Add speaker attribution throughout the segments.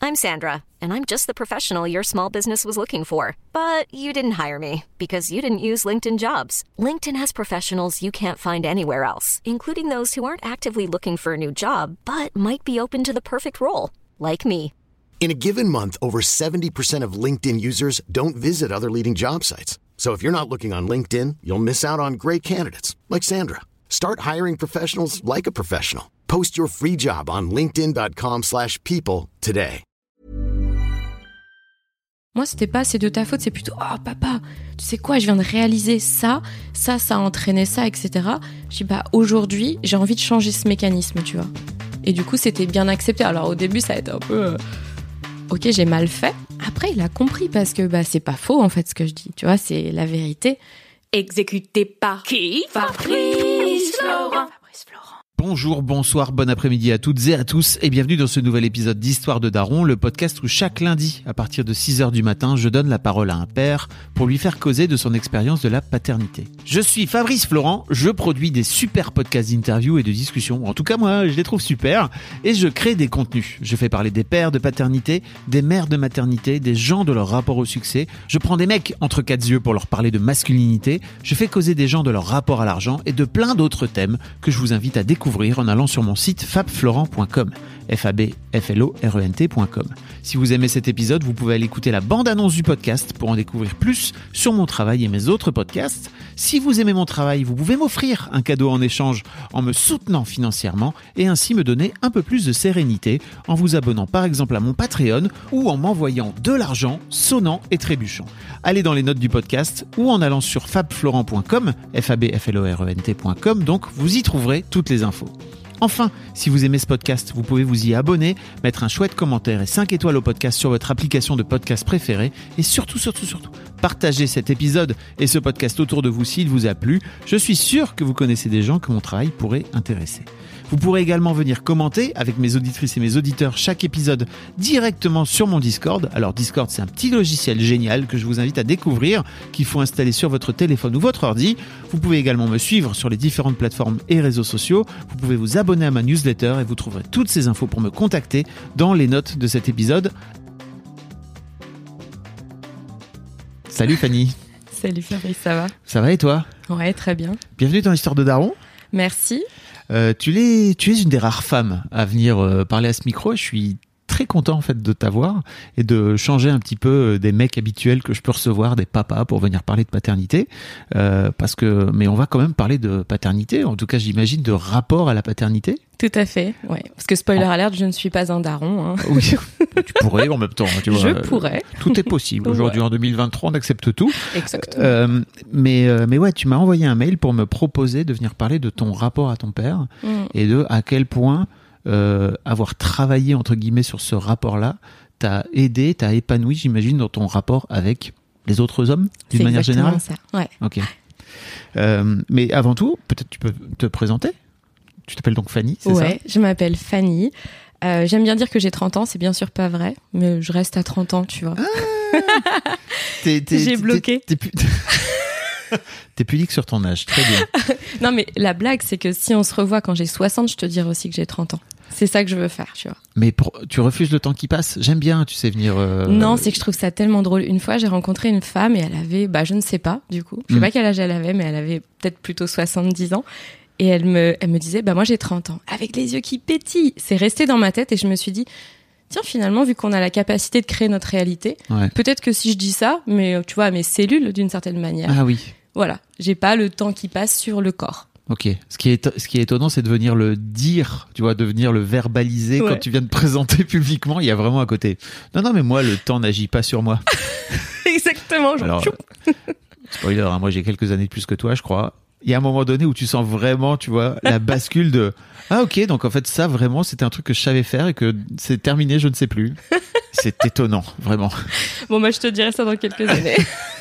Speaker 1: I'm Sandra, and I'm just the professional your small business was looking for. But you didn't hire me because you didn't use LinkedIn Jobs. LinkedIn has professionals you can't find anywhere else, including those who aren't actively looking for a new job, but might be open to the perfect role, like me.
Speaker 2: In a given month, over 70% of LinkedIn users don't visit other leading job sites. So if you're not looking on LinkedIn, you'll miss out on great candidates like Sandra. Start hiring professionals like a professional. Post your free job on linkedin.com/people today.
Speaker 3: Moi, c'était pas c'est de ta faute, c'est plutôt oh papa, tu sais quoi, je viens de réaliser ça a entraîné ça, etc. Je dis bah aujourd'hui, j'ai envie de changer ce mécanisme, tu vois. Et du coup, c'était bien accepté. Alors au début, ça a été un peu ok, j'ai mal fait. Après, il a compris parce que bah c'est pas faux en fait ce que je dis, tu vois, c'est la vérité. Exécuté par qui? Fabrice Florent.
Speaker 4: Bonjour, bonsoir, bon après-midi à toutes et à tous et bienvenue dans ce nouvel épisode d'Histoire de Daron, le podcast où chaque lundi, à partir de 6h du matin, je donne la parole à un père pour lui faire causer de son expérience de la paternité. Je suis Fabrice Florent, je produis des super podcasts d'interviews et de discussions, en tout cas moi je les trouve super, et je crée des contenus. Je fais parler des pères de paternité, des mères de maternité, des gens de leur rapport au succès, je prends des mecs entre quatre yeux pour leur parler de masculinité, je fais causer des gens de leur rapport à l'argent et de plein d'autres thèmes que je vous invite à découvrir en allant sur mon site fabflorent.com, fabflorent.com. Si vous aimez cet épisode, vous pouvez aller écouter la bande-annonce du podcast pour en découvrir plus sur mon travail et mes autres podcasts. Si vous aimez mon travail, vous pouvez m'offrir un cadeau en échange en me soutenant financièrement et ainsi me donner un peu plus de sérénité en vous abonnant par exemple à mon Patreon ou en m'envoyant de l'argent sonnant et trébuchant. Allez dans les notes du podcast ou en allant sur fabflorent.com, fabflorent.com, donc vous y trouverez toutes les infos. Enfin, si vous aimez ce podcast, vous pouvez vous y abonner, mettre un chouette commentaire et 5 étoiles au podcast sur votre application de podcast préférée et surtout, partagez cet épisode et ce podcast autour de vous s'il vous a plu. Je suis sûr que vous connaissez des gens que mon travail pourrait intéresser. Vous pourrez également venir commenter avec mes auditrices et mes auditeurs chaque épisode directement sur mon Discord. Alors Discord, c'est un petit logiciel génial que je vous invite à découvrir, qu'il faut installer sur votre téléphone ou votre ordi. Vous pouvez également me suivre sur les différentes plateformes et réseaux sociaux. Vous pouvez vous abonner à ma newsletter et vous trouverez toutes ces infos pour me contacter dans les notes de cet épisode. Salut Fanny.
Speaker 3: Salut Fabrice, ça va?
Speaker 4: Ça va et toi?
Speaker 3: Ouais, très bien.
Speaker 4: Bienvenue dans l'Histoire de Daron.
Speaker 3: Merci.
Speaker 4: Tu es une des rares femmes à venir parler à ce micro. Je suis très content en fait de t'avoir et de changer un petit peu des mecs habituels que je peux recevoir, des papas pour venir parler de paternité, mais on va quand même parler de paternité, en tout cas j'imagine de rapport à la paternité.
Speaker 3: Tout à fait, ouais. Parce que spoiler alert, je ne suis pas un daron. Hein.
Speaker 4: Oui, tu pourrais en même temps. Tu vois,
Speaker 3: je pourrais.
Speaker 4: Tout est possible. Aujourd'hui, en 2023, on accepte tout.
Speaker 3: Exactement.
Speaker 4: Mais ouais, tu m'as envoyé un mail pour me proposer de venir parler de ton rapport à ton père et de à quel point avoir travaillé entre guillemets sur ce rapport-là t'a aidé, t'a épanoui, j'imagine, dans ton rapport avec les autres hommes d'une manière générale.
Speaker 3: C'est exactement ça. Ouais.
Speaker 4: Ok. Mais avant tout, peut-être tu peux te présenter. Tu t'appelles donc Fanny, c'est ça?
Speaker 3: Ouais, je m'appelle Fanny. J'aime bien dire que j'ai 30 ans, c'est bien sûr pas vrai, mais je reste à 30 ans, tu vois. Ah j'ai bloqué.
Speaker 4: T'es pudique sur ton âge, très bien.
Speaker 3: Non, mais la blague, c'est que si on se revoit quand j'ai 60, je te dirai aussi que j'ai 30 ans. C'est ça que je veux faire, tu vois.
Speaker 4: Mais tu refuses le temps qui passe? J'aime bien, tu sais, venir...
Speaker 3: Non, c'est que je trouve ça tellement drôle. Une fois, j'ai rencontré une femme et elle avait, je ne sais pas, du coup. Je sais pas quel âge elle avait, mais elle avait peut-être plutôt 70 ans. Et elle me disait, moi j'ai 30 ans, avec les yeux qui pétillent. C'est resté dans ma tête et je me suis dit, tiens, finalement, vu qu'on a la capacité de créer notre réalité, peut-être que si je dis ça, mais tu vois, à mes cellules, d'une certaine manière.
Speaker 4: Ah oui.
Speaker 3: Voilà, j'ai pas le temps qui passe sur le corps.
Speaker 4: Ok. Ce qui est étonnant, c'est de venir le dire, tu vois, de venir le verbaliser quand tu viens de présenter publiquement. Il y a vraiment à côté. Non, mais moi, le temps n'agit pas sur moi.
Speaker 3: Exactement.
Speaker 4: Alors, spoiler, hein, moi j'ai quelques années de plus que toi, je crois. Il y a un moment donné où tu sens vraiment, tu vois, la bascule de ah ok, donc en fait ça vraiment c'était un truc que je savais faire et que c'est terminé, je ne sais plus. C'est étonnant, vraiment.
Speaker 3: Bon, je te dirai ça dans quelques années.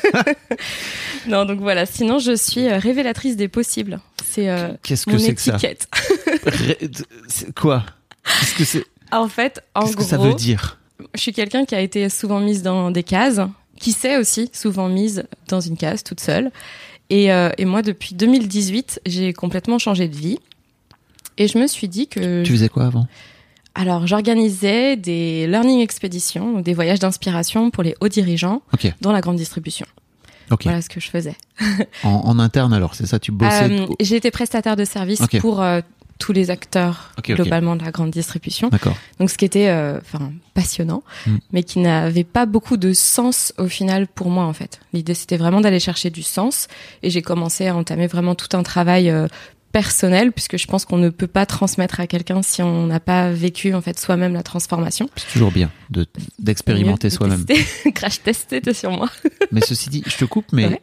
Speaker 3: Non, donc voilà. Sinon, je suis révélatrice des possibles. C'est
Speaker 4: Qu'est-ce que
Speaker 3: mon
Speaker 4: c'est
Speaker 3: étiquette.
Speaker 4: Que ça Quoi? Qu'est-ce que c'est?
Speaker 3: En fait,
Speaker 4: Qu'est-ce que ça veut dire?
Speaker 3: Je suis quelqu'un qui a été souvent mise dans des cases, qui s'est aussi souvent mise dans une case toute seule. Et moi, depuis 2018, j'ai complètement changé de vie. Et je me suis dit que...
Speaker 4: Tu faisais quoi avant?
Speaker 3: Alors, j'organisais des learning expéditions, donc des voyages d'inspiration pour les hauts dirigeants dans la grande distribution. Voilà ce que je faisais.
Speaker 4: En interne alors, c'est ça, tu bossais
Speaker 3: J'ai été prestataire de service pour tous les acteurs globalement de la grande distribution.
Speaker 4: D'accord.
Speaker 3: Donc ce qui était passionnant, mais qui n'avait pas beaucoup de sens au final pour moi en fait. L'idée c'était vraiment d'aller chercher du sens et j'ai commencé à entamer vraiment tout un travail personnel, puisque je pense qu'on ne peut pas transmettre à quelqu'un si on n'a pas vécu en fait soi-même la transformation.
Speaker 4: C'est toujours bien d'expérimenter soi-même.
Speaker 3: Crash tester sur moi.
Speaker 4: Mais ceci dit, je te coupe, mais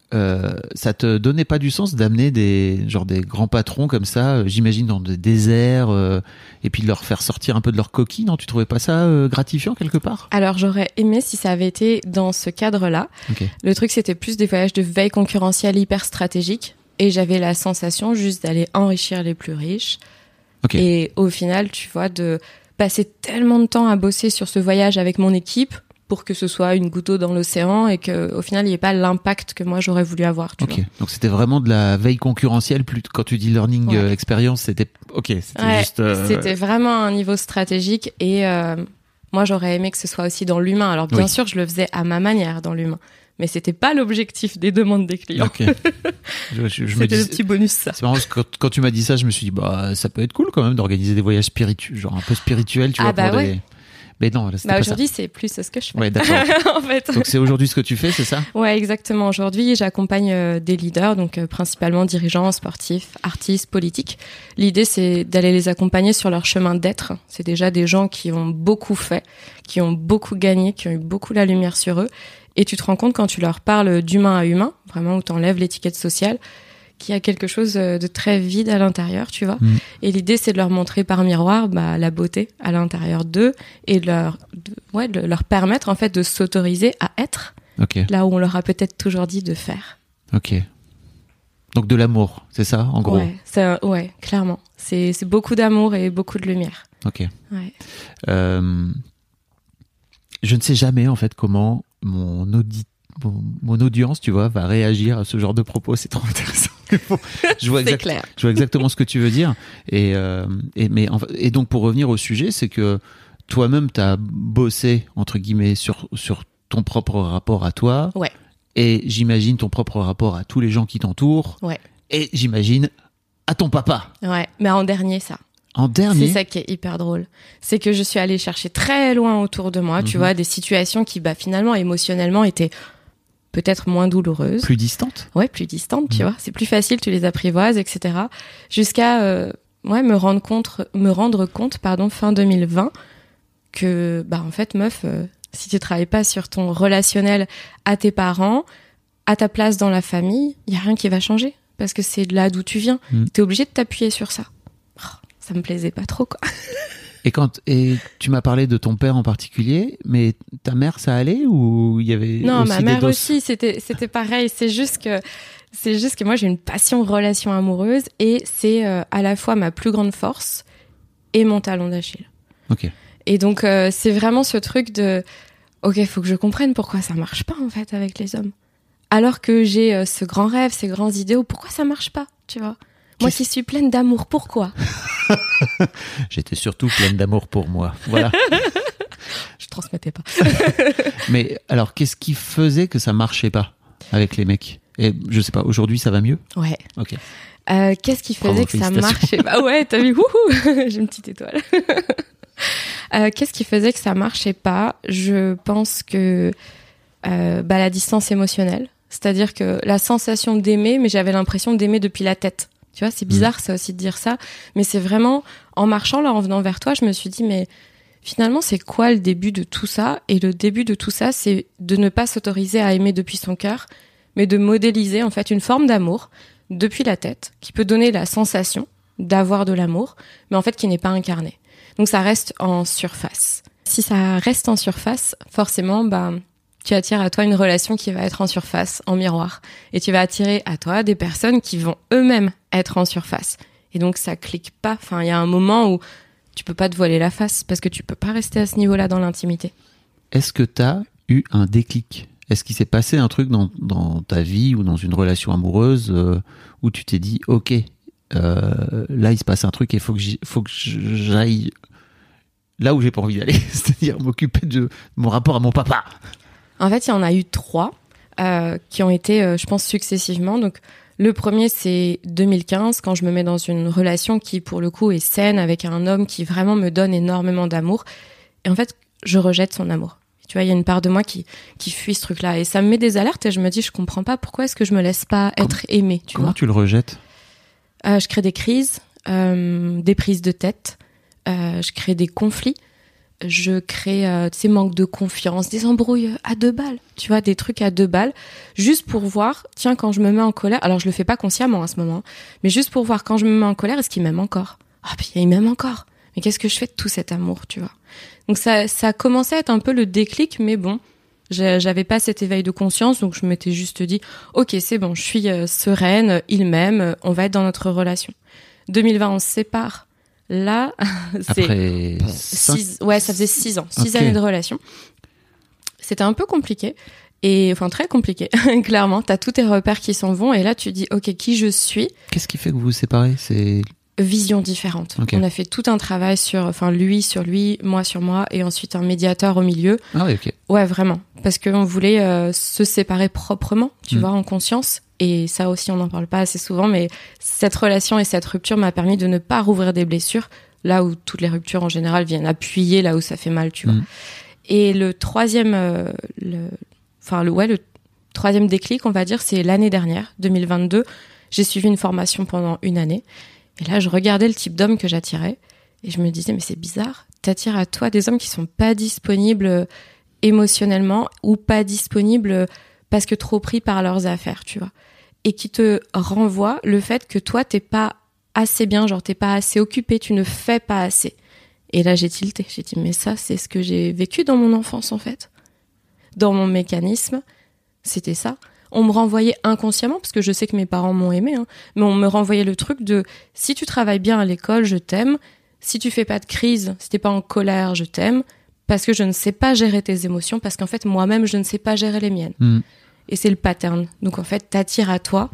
Speaker 4: ça te donnait pas du sens d'amener des grands patrons comme ça, j'imagine dans des déserts, et puis de leur faire sortir un peu de leur coquille, non? Tu trouvais pas ça gratifiant quelque part?
Speaker 3: Alors j'aurais aimé si ça avait été dans ce cadre-là. Le truc c'était plus des voyages de veille concurrentielle hyper stratégiques. Et j'avais la sensation juste d'aller enrichir les plus riches. Et au final, tu vois, de passer tellement de temps à bosser sur ce voyage avec mon équipe pour que ce soit une goutte d'eau dans l'océan et qu'au final, il n'y ait pas l'impact que moi, j'aurais voulu avoir. Tu vois.
Speaker 4: Donc c'était vraiment de la veille concurrentielle. Quand tu dis learning expérience, c'était
Speaker 3: C'était vraiment un niveau stratégique. Et moi, j'aurais aimé que ce soit aussi dans l'humain. Alors bien sûr, je le faisais à ma manière dans l'humain. Mais c'était pas l'objectif des demandes des clients.
Speaker 4: Je
Speaker 3: c'était le petit bonus, ça.
Speaker 4: C'est marrant parce que quand tu m'as dit ça, je me suis dit, ça peut être cool quand même d'organiser des voyages spirituels, un peu spirituels, tu vois, pour des... Mais non, c'était pas
Speaker 3: aujourd'hui,
Speaker 4: ça.
Speaker 3: c'est plus ce que je fais.
Speaker 4: Ouais, d'accord.
Speaker 3: En fait.
Speaker 4: Donc c'est aujourd'hui ce que tu fais, c'est ça?
Speaker 3: Ouais, exactement. Aujourd'hui, j'accompagne des leaders, donc principalement dirigeants, sportifs, artistes, politiques. L'idée, c'est d'aller les accompagner sur leur chemin d'être. C'est déjà des gens qui ont beaucoup fait, qui ont beaucoup gagné, qui ont eu beaucoup la lumière sur eux. Et tu te rends compte quand tu leur parles d'humain à humain, vraiment où t'enlèves l'étiquette sociale, qu'il y a quelque chose de très vide à l'intérieur, tu vois. Et l'idée, c'est de leur montrer par miroir la beauté à l'intérieur d'eux et de leur permettre en fait de s'autoriser à être là où on leur a peut-être toujours dit de faire.
Speaker 4: Donc de l'amour, c'est ça, en gros?
Speaker 3: Ouais, clairement. C'est beaucoup d'amour et beaucoup de lumière.
Speaker 4: Je ne sais jamais en fait comment mon audience, tu vois, va réagir à ce genre de propos. C'est trop intéressant. Je vois exactement ce que tu veux dire. Et donc pour revenir au sujet, c'est que toi-même t'as bossé entre guillemets sur ton propre rapport à toi. Et j'imagine ton propre rapport à tous les gens qui t'entourent. Et j'imagine à ton papa.
Speaker 3: Mais en dernier, ça.
Speaker 4: En dernier.
Speaker 3: C'est ça qui est hyper drôle. C'est que je suis allée chercher très loin autour de moi, tu vois, des situations qui, finalement, émotionnellement, étaient peut-être moins douloureuses.
Speaker 4: Plus distantes?
Speaker 3: Ouais, plus distantes, tu vois. C'est plus facile, tu les apprivoises, etc. Jusqu'à, me rendre compte, fin 2020, que, en fait, meuf, si tu travailles pas sur ton relationnel à tes parents, à ta place dans la famille, il y a rien qui va changer. Parce que c'est de là d'où tu viens. T'es obligé de t'appuyer sur ça. Ça me plaisait pas trop, quoi.
Speaker 4: Et tu m'as parlé de ton père en particulier, mais ta mère, ça allait ou il y avait
Speaker 3: non,
Speaker 4: aussi
Speaker 3: ma mère
Speaker 4: des doses...
Speaker 3: aussi, c'était pareil. C'est juste que moi j'ai une passion relation amoureuse et c'est à la fois ma plus grande force et mon talon d'Achille. Et donc c'est vraiment ce truc de faut que je comprenne pourquoi ça marche pas en fait avec les hommes. Alors que j'ai ce grand rêve, ces grands idéaux, pourquoi ça marche pas, tu vois? Moi qui suis pleine d'amour, pourquoi?
Speaker 4: J'étais surtout pleine d'amour pour moi. Voilà.
Speaker 3: Je transmettais pas.
Speaker 4: Mais alors, qu'est-ce qui faisait que ça marchait pas avec les mecs? Et je sais pas, aujourd'hui ça va mieux?
Speaker 3: Ouais. Qu'est-ce qui faisait que ça marchait pas? Ouais, t'as vu, j'ai une petite étoile. Qu'est-ce qui faisait que ça marchait pas? Je pense que la distance émotionnelle. C'est-à-dire que la sensation d'aimer, mais j'avais l'impression d'aimer depuis la tête. Tu vois, c'est bizarre ça aussi de dire ça, mais c'est vraiment, en marchant là, en venant vers toi, je me suis dit, mais finalement, c'est quoi le début de tout ça? Et le début de tout ça, c'est de ne pas s'autoriser à aimer depuis son cœur, mais de modéliser en fait une forme d'amour depuis la tête, qui peut donner la sensation d'avoir de l'amour, mais en fait qui n'est pas incarné. Donc ça reste en surface. Si ça reste en surface, forcément, tu attires à toi une relation qui va être en surface, en miroir. Et tu vas attirer à toi des personnes qui vont eux-mêmes être en surface. Et donc, ça clique pas. Enfin, il y a un moment où tu peux pas te voiler la face parce que tu peux pas rester à ce niveau-là dans l'intimité.
Speaker 4: Est-ce que t'as eu un déclic? Est-ce qu'il s'est passé un truc dans ta vie ou dans une relation amoureuse où tu t'es dit, là, il se passe un truc et faut que j'aille là où j'ai pas envie d'aller, c'est-à-dire m'occuper de mon rapport à mon papa.
Speaker 3: En fait, il y en a eu 3 qui ont été, je pense, successivement. Donc, le premier, c'est 2015, quand je me mets dans une relation qui, pour le coup, est saine, avec un homme qui vraiment me donne énormément d'amour. Et en fait, je rejette son amour. Tu vois, il y a une part de moi qui fuit ce truc-là. Et ça me met des alertes et je me dis, je comprends pas pourquoi est-ce que je me laisse pas être aimée.
Speaker 4: Comment tu le rejettes ?
Speaker 3: Je crée des crises, des prises de tête. Je crée des conflits. Je crée, manque de confiance, des embrouilles à 2 balles. Tu vois, des trucs à 2 balles. Juste pour voir, tiens, quand je me mets en colère, alors je le fais pas consciemment à ce moment, mais juste pour voir quand je me mets en colère, est-ce qu'il m'aime encore ? Ah, puis il m'aime encore. Mais qu'est-ce que je fais de tout cet amour, tu vois ? Donc ça a commencé à être un peu le déclic, mais bon, j'avais pas cet éveil de conscience, donc je m'étais juste dit, ok, c'est bon, je suis sereine, il m'aime, on va être dans notre relation. 2020, on se sépare. Là, c'est
Speaker 4: après
Speaker 3: 6, ouais, ça faisait 6 ans, 6
Speaker 4: Okay.
Speaker 3: années de relation. C'était un peu compliqué, et enfin très compliqué, clairement. T'as tous tes repères qui s'en vont, et là tu dis, ok, qui je suis ?
Speaker 4: Qu'est-ce qui fait que vous vous séparez ? C'est
Speaker 3: Vision différente.
Speaker 4: Okay.
Speaker 3: On a fait tout un travail lui sur lui, moi sur moi, et ensuite un médiateur au milieu.
Speaker 4: Ah oui, ok.
Speaker 3: Ouais, vraiment. Parce qu'on voulait se séparer proprement, tu vois, en conscience. Et ça aussi, on n'en parle pas assez souvent, mais cette relation et cette rupture m'a permis de ne pas rouvrir des blessures, là où toutes les ruptures en général viennent appuyer là où ça fait mal, tu vois. Et le troisième, le troisième déclic, on va dire, c'est l'année dernière, 2022. J'ai suivi une formation pendant 1 année. Et là, je regardais le type d'homme que j'attirais et je me disais, mais c'est bizarre, t'attires à toi des hommes qui sont pas disponibles émotionnellement ou pas disponibles parce que trop pris par leurs affaires, tu vois. Et qui te renvoient le fait que toi, t'es pas assez bien, genre t'es pas assez occupé, tu ne fais pas assez. Et là, j'ai tilté. J'ai dit, mais ça, c'est ce que j'ai vécu dans mon enfance, en fait. Dans mon mécanisme, c'était ça. On me renvoyait inconsciemment, parce que je sais que mes parents m'ont aimé, hein, mais on me renvoyait le truc de « si tu travailles bien à l'école, je t'aime. Si tu fais pas de crise, si t'es pas en colère, je t'aime. Parce que je ne sais pas gérer tes émotions, parce qu'en fait, moi-même, je ne sais pas gérer les miennes. » Et c'est le pattern. Donc en fait, t'attires à toi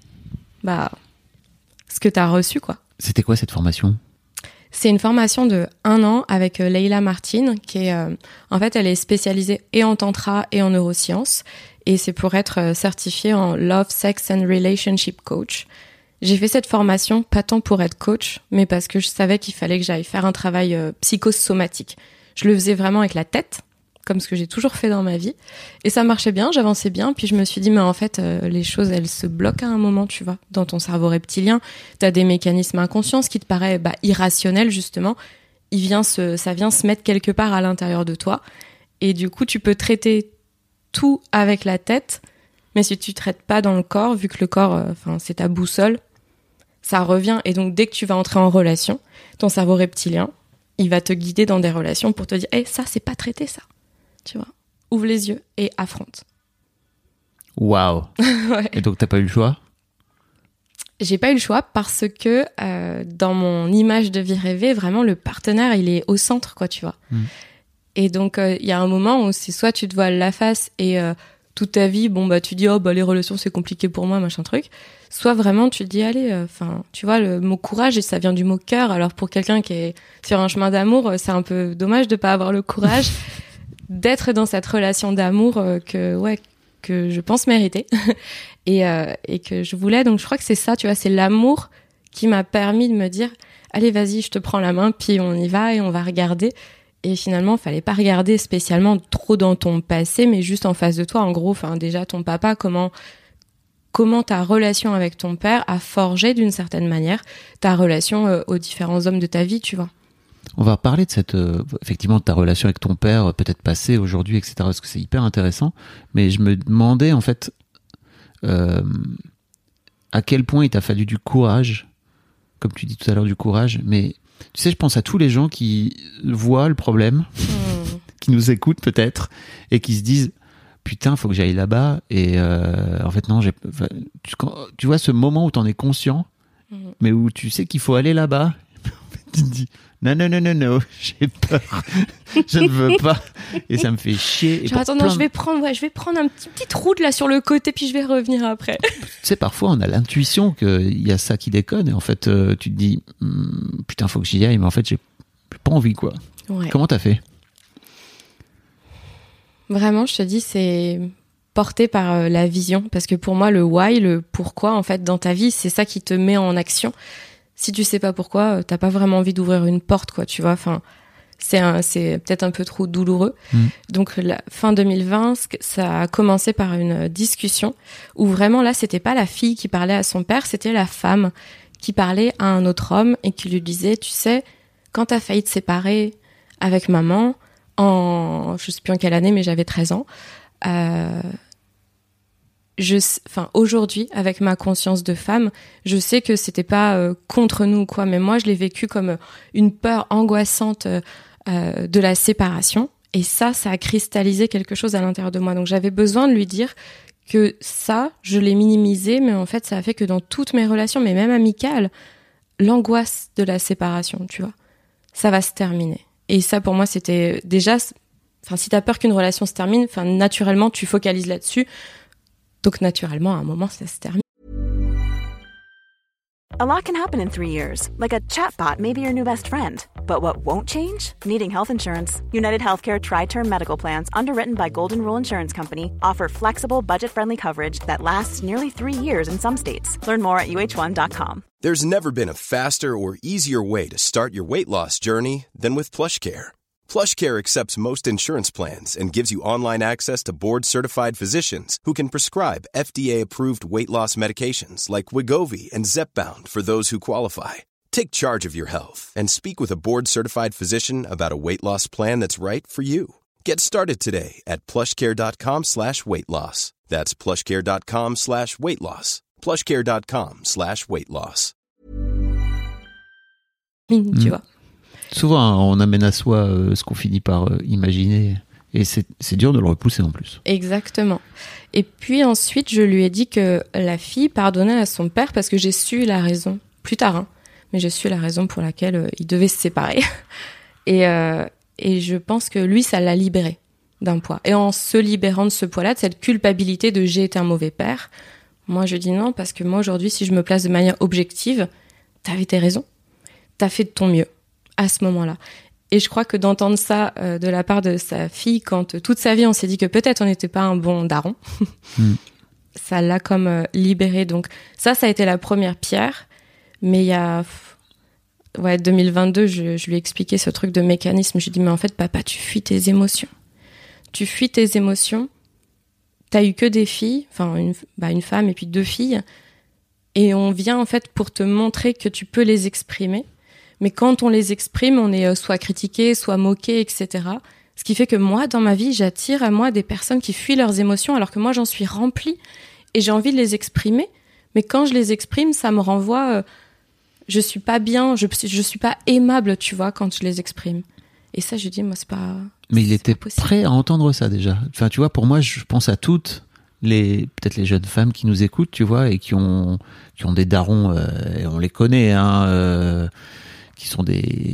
Speaker 3: ce que t'as reçu, quoi.
Speaker 4: C'était quoi cette formation ?
Speaker 3: C'est une formation de 1 an avec Leila Martin, qui est, en fait, elle est spécialisée et en tantra et en neurosciences. Et c'est pour être certifiée en Love, Sex and Relationship Coach. J'ai fait cette formation, pas tant pour être coach, mais parce que je savais qu'il fallait que j'aille faire un travail psychosomatique. Je le faisais vraiment avec la tête, comme ce que j'ai toujours fait dans ma vie. Et ça marchait bien, j'avançais bien. Puis je me suis dit, mais en fait, les choses, elles se bloquent à un moment, tu vois. Dans ton cerveau reptilien, t'as des mécanismes inconscients, ce qui te paraît irrationnel, justement. Ça vient se mettre quelque part à l'intérieur de toi. Et du coup, tu peux traiter tout avec la tête, mais si tu traites pas dans le corps, vu que le corps, c'est ta boussole, ça revient. Et donc, dès que tu vas entrer en relation, ton cerveau reptilien, il va te guider dans des relations pour te dire, ça, c'est pas traité, ça. Tu vois, ouvre les yeux et affronte.
Speaker 4: Waouh.
Speaker 3: Ouais.
Speaker 4: Et donc, t'as pas eu le choix ?
Speaker 3: J'ai pas eu le choix parce que dans mon image de vie rêvée, vraiment, le partenaire, il est au centre, quoi, tu vois. Et donc, il y a un moment où c'est soit tu te voiles la face et toute ta vie, tu dis, les relations, c'est compliqué pour moi, machin truc. Soit vraiment, tu te dis, allez, tu vois, le mot courage, ça vient du mot cœur. Alors, pour quelqu'un qui est sur un chemin d'amour, c'est un peu dommage de pas avoir le courage d'être dans cette relation d'amour que je pense mériter et que je voulais. Donc, je crois que c'est ça, tu vois, c'est l'amour qui m'a permis de me dire, allez, vas-y, je te prends la main, puis on y va et on va regarder. Et finalement, fallait pas regarder spécialement trop dans ton passé, mais juste en face de toi. En gros, déjà, ton papa, comment ta relation avec ton père a forgé d'une certaine manière ta relation aux différents hommes de ta vie, tu vois.
Speaker 4: On va parler de effectivement, de ta relation avec ton père, peut-être passée, aujourd'hui, etc., parce que c'est hyper intéressant. Mais je me demandais, en fait, à quel point il t'a fallu du courage, comme tu dis tout à l'heure, du courage, mais tu sais, je pense à tous les gens qui voient le problème, qui nous écoutent peut-être, et qui se disent putain, faut que j'aille là-bas. Et en fait, non, tu vois ce moment où t'en es conscient, mais où tu sais qu'il faut aller là-bas. En fait, tu te dis non, j'ai peur, je ne veux pas, et ça me fait chier.
Speaker 3: Genre, attends, non, je vais prendre un petite route là sur le côté, puis je vais revenir après.
Speaker 4: Tu sais, parfois on a l'intuition qu'il y a ça qui déconne, et en fait tu te dis putain, faut que j'y aille, mais en fait j'ai pas envie, quoi.
Speaker 3: Ouais.
Speaker 4: Comment t'as fait ?
Speaker 3: Vraiment, je te dis, c'est porté par la vision. Parce que pour moi, le why, le pourquoi, en fait, dans ta vie, c'est ça qui te met en action. Si tu sais pas pourquoi, t'as pas vraiment envie d'ouvrir une porte, quoi, tu vois. Enfin, c'est peut-être un peu trop douloureux. Donc, la fin 2020, ça a commencé par une discussion où vraiment, là, c'était pas la fille qui parlait à son père, c'était la femme qui parlait à un autre homme et qui lui disait, tu sais, quand t'as failli te séparer avec maman, je sais plus en quelle année, mais j'avais 13 ans, aujourd'hui, avec ma conscience de femme, je sais que c'était pas contre nous, quoi, mais moi, je l'ai vécu comme une peur angoissante de la séparation. Et ça a cristallisé quelque chose à l'intérieur de moi. Donc, j'avais besoin de lui dire que ça, je l'ai minimisé, mais en fait, ça a fait que dans toutes mes relations, mais même amicales, l'angoisse de la séparation, tu vois, ça va se terminer. Et ça, pour moi, c'était déjà... Enfin, si t'as peur qu'une relation se termine, naturellement, tu focalises là-dessus. Donc, naturellement, à un moment, ça se termine.
Speaker 5: A lot can happen in 3 years, like a chatbot may be your new best friend. But what won't change? Needing health insurance. United Healthcare Tri-Term Medical Plans, underwritten by Golden Rule Insurance Company, offer flexible, budget-friendly coverage that lasts nearly 3 years in some states. Learn more at uh1.com.
Speaker 6: There's never been a faster or easier way to start your weight loss journey than with PlushCare. PlushCare accepts most insurance plans and gives you online access to board-certified physicians who can prescribe FDA-approved weight loss medications like Wegovy and Zepbound for those who qualify. Take charge of your health and speak with a board-certified physician about a weight loss plan that's right for you. Get started today at plushcare.com/weightloss. That's plushcare.com/weightloss. plushcare.com/weightloss.
Speaker 3: Tu vois.
Speaker 4: Souvent, on amène à soi ce qu'on finit par imaginer. Et c'est dur de le repousser en plus.
Speaker 3: Exactement. Et puis ensuite, je lui ai dit que la fille pardonnait à son père parce que j'ai su la raison. Plus tard, hein. Mais j'ai su la raison pour laquelle il devait se séparer. Et je pense que lui, ça l'a libéré d'un poids. Et en se libérant de ce poids-là, de cette culpabilité de j'ai été un mauvais père, moi je dis non, parce que moi aujourd'hui, si je me place de manière objective, t'avais tes raisons. T'as fait de ton mieux à ce moment-là. Et je crois que d'entendre ça de la part de sa fille, quand toute sa vie on s'est dit que peut-être on n'était pas un bon daron, ça l'a comme libéré. Donc ça a été la première pierre. Mais il y a 2022, je lui ai expliqué ce truc de mécanisme. Je lui ai dit, mais en fait, papa, tu fuis tes émotions. Tu fuis tes émotions. T'as eu que des filles, enfin une femme et puis 2 filles. Et on vient en fait pour te montrer que tu peux les exprimer. Mais quand on les exprime, on est soit critiqué, soit moqué, etc. Ce qui fait que moi, dans ma vie, j'attire à moi des personnes qui fuient leurs émotions alors que moi, j'en suis remplie et j'ai envie de les exprimer. Mais quand je les exprime, ça me renvoie... je suis pas bien, je suis pas aimable, tu vois, quand je les exprime. Et ça, je dis, moi, c'est pas...
Speaker 4: Mais il était prêt à entendre ça déjà. Enfin, tu vois, pour moi, je pense à toutes peut-être les jeunes femmes qui nous écoutent, tu vois, et qui ont des darons, et on les connaît, hein, qui sont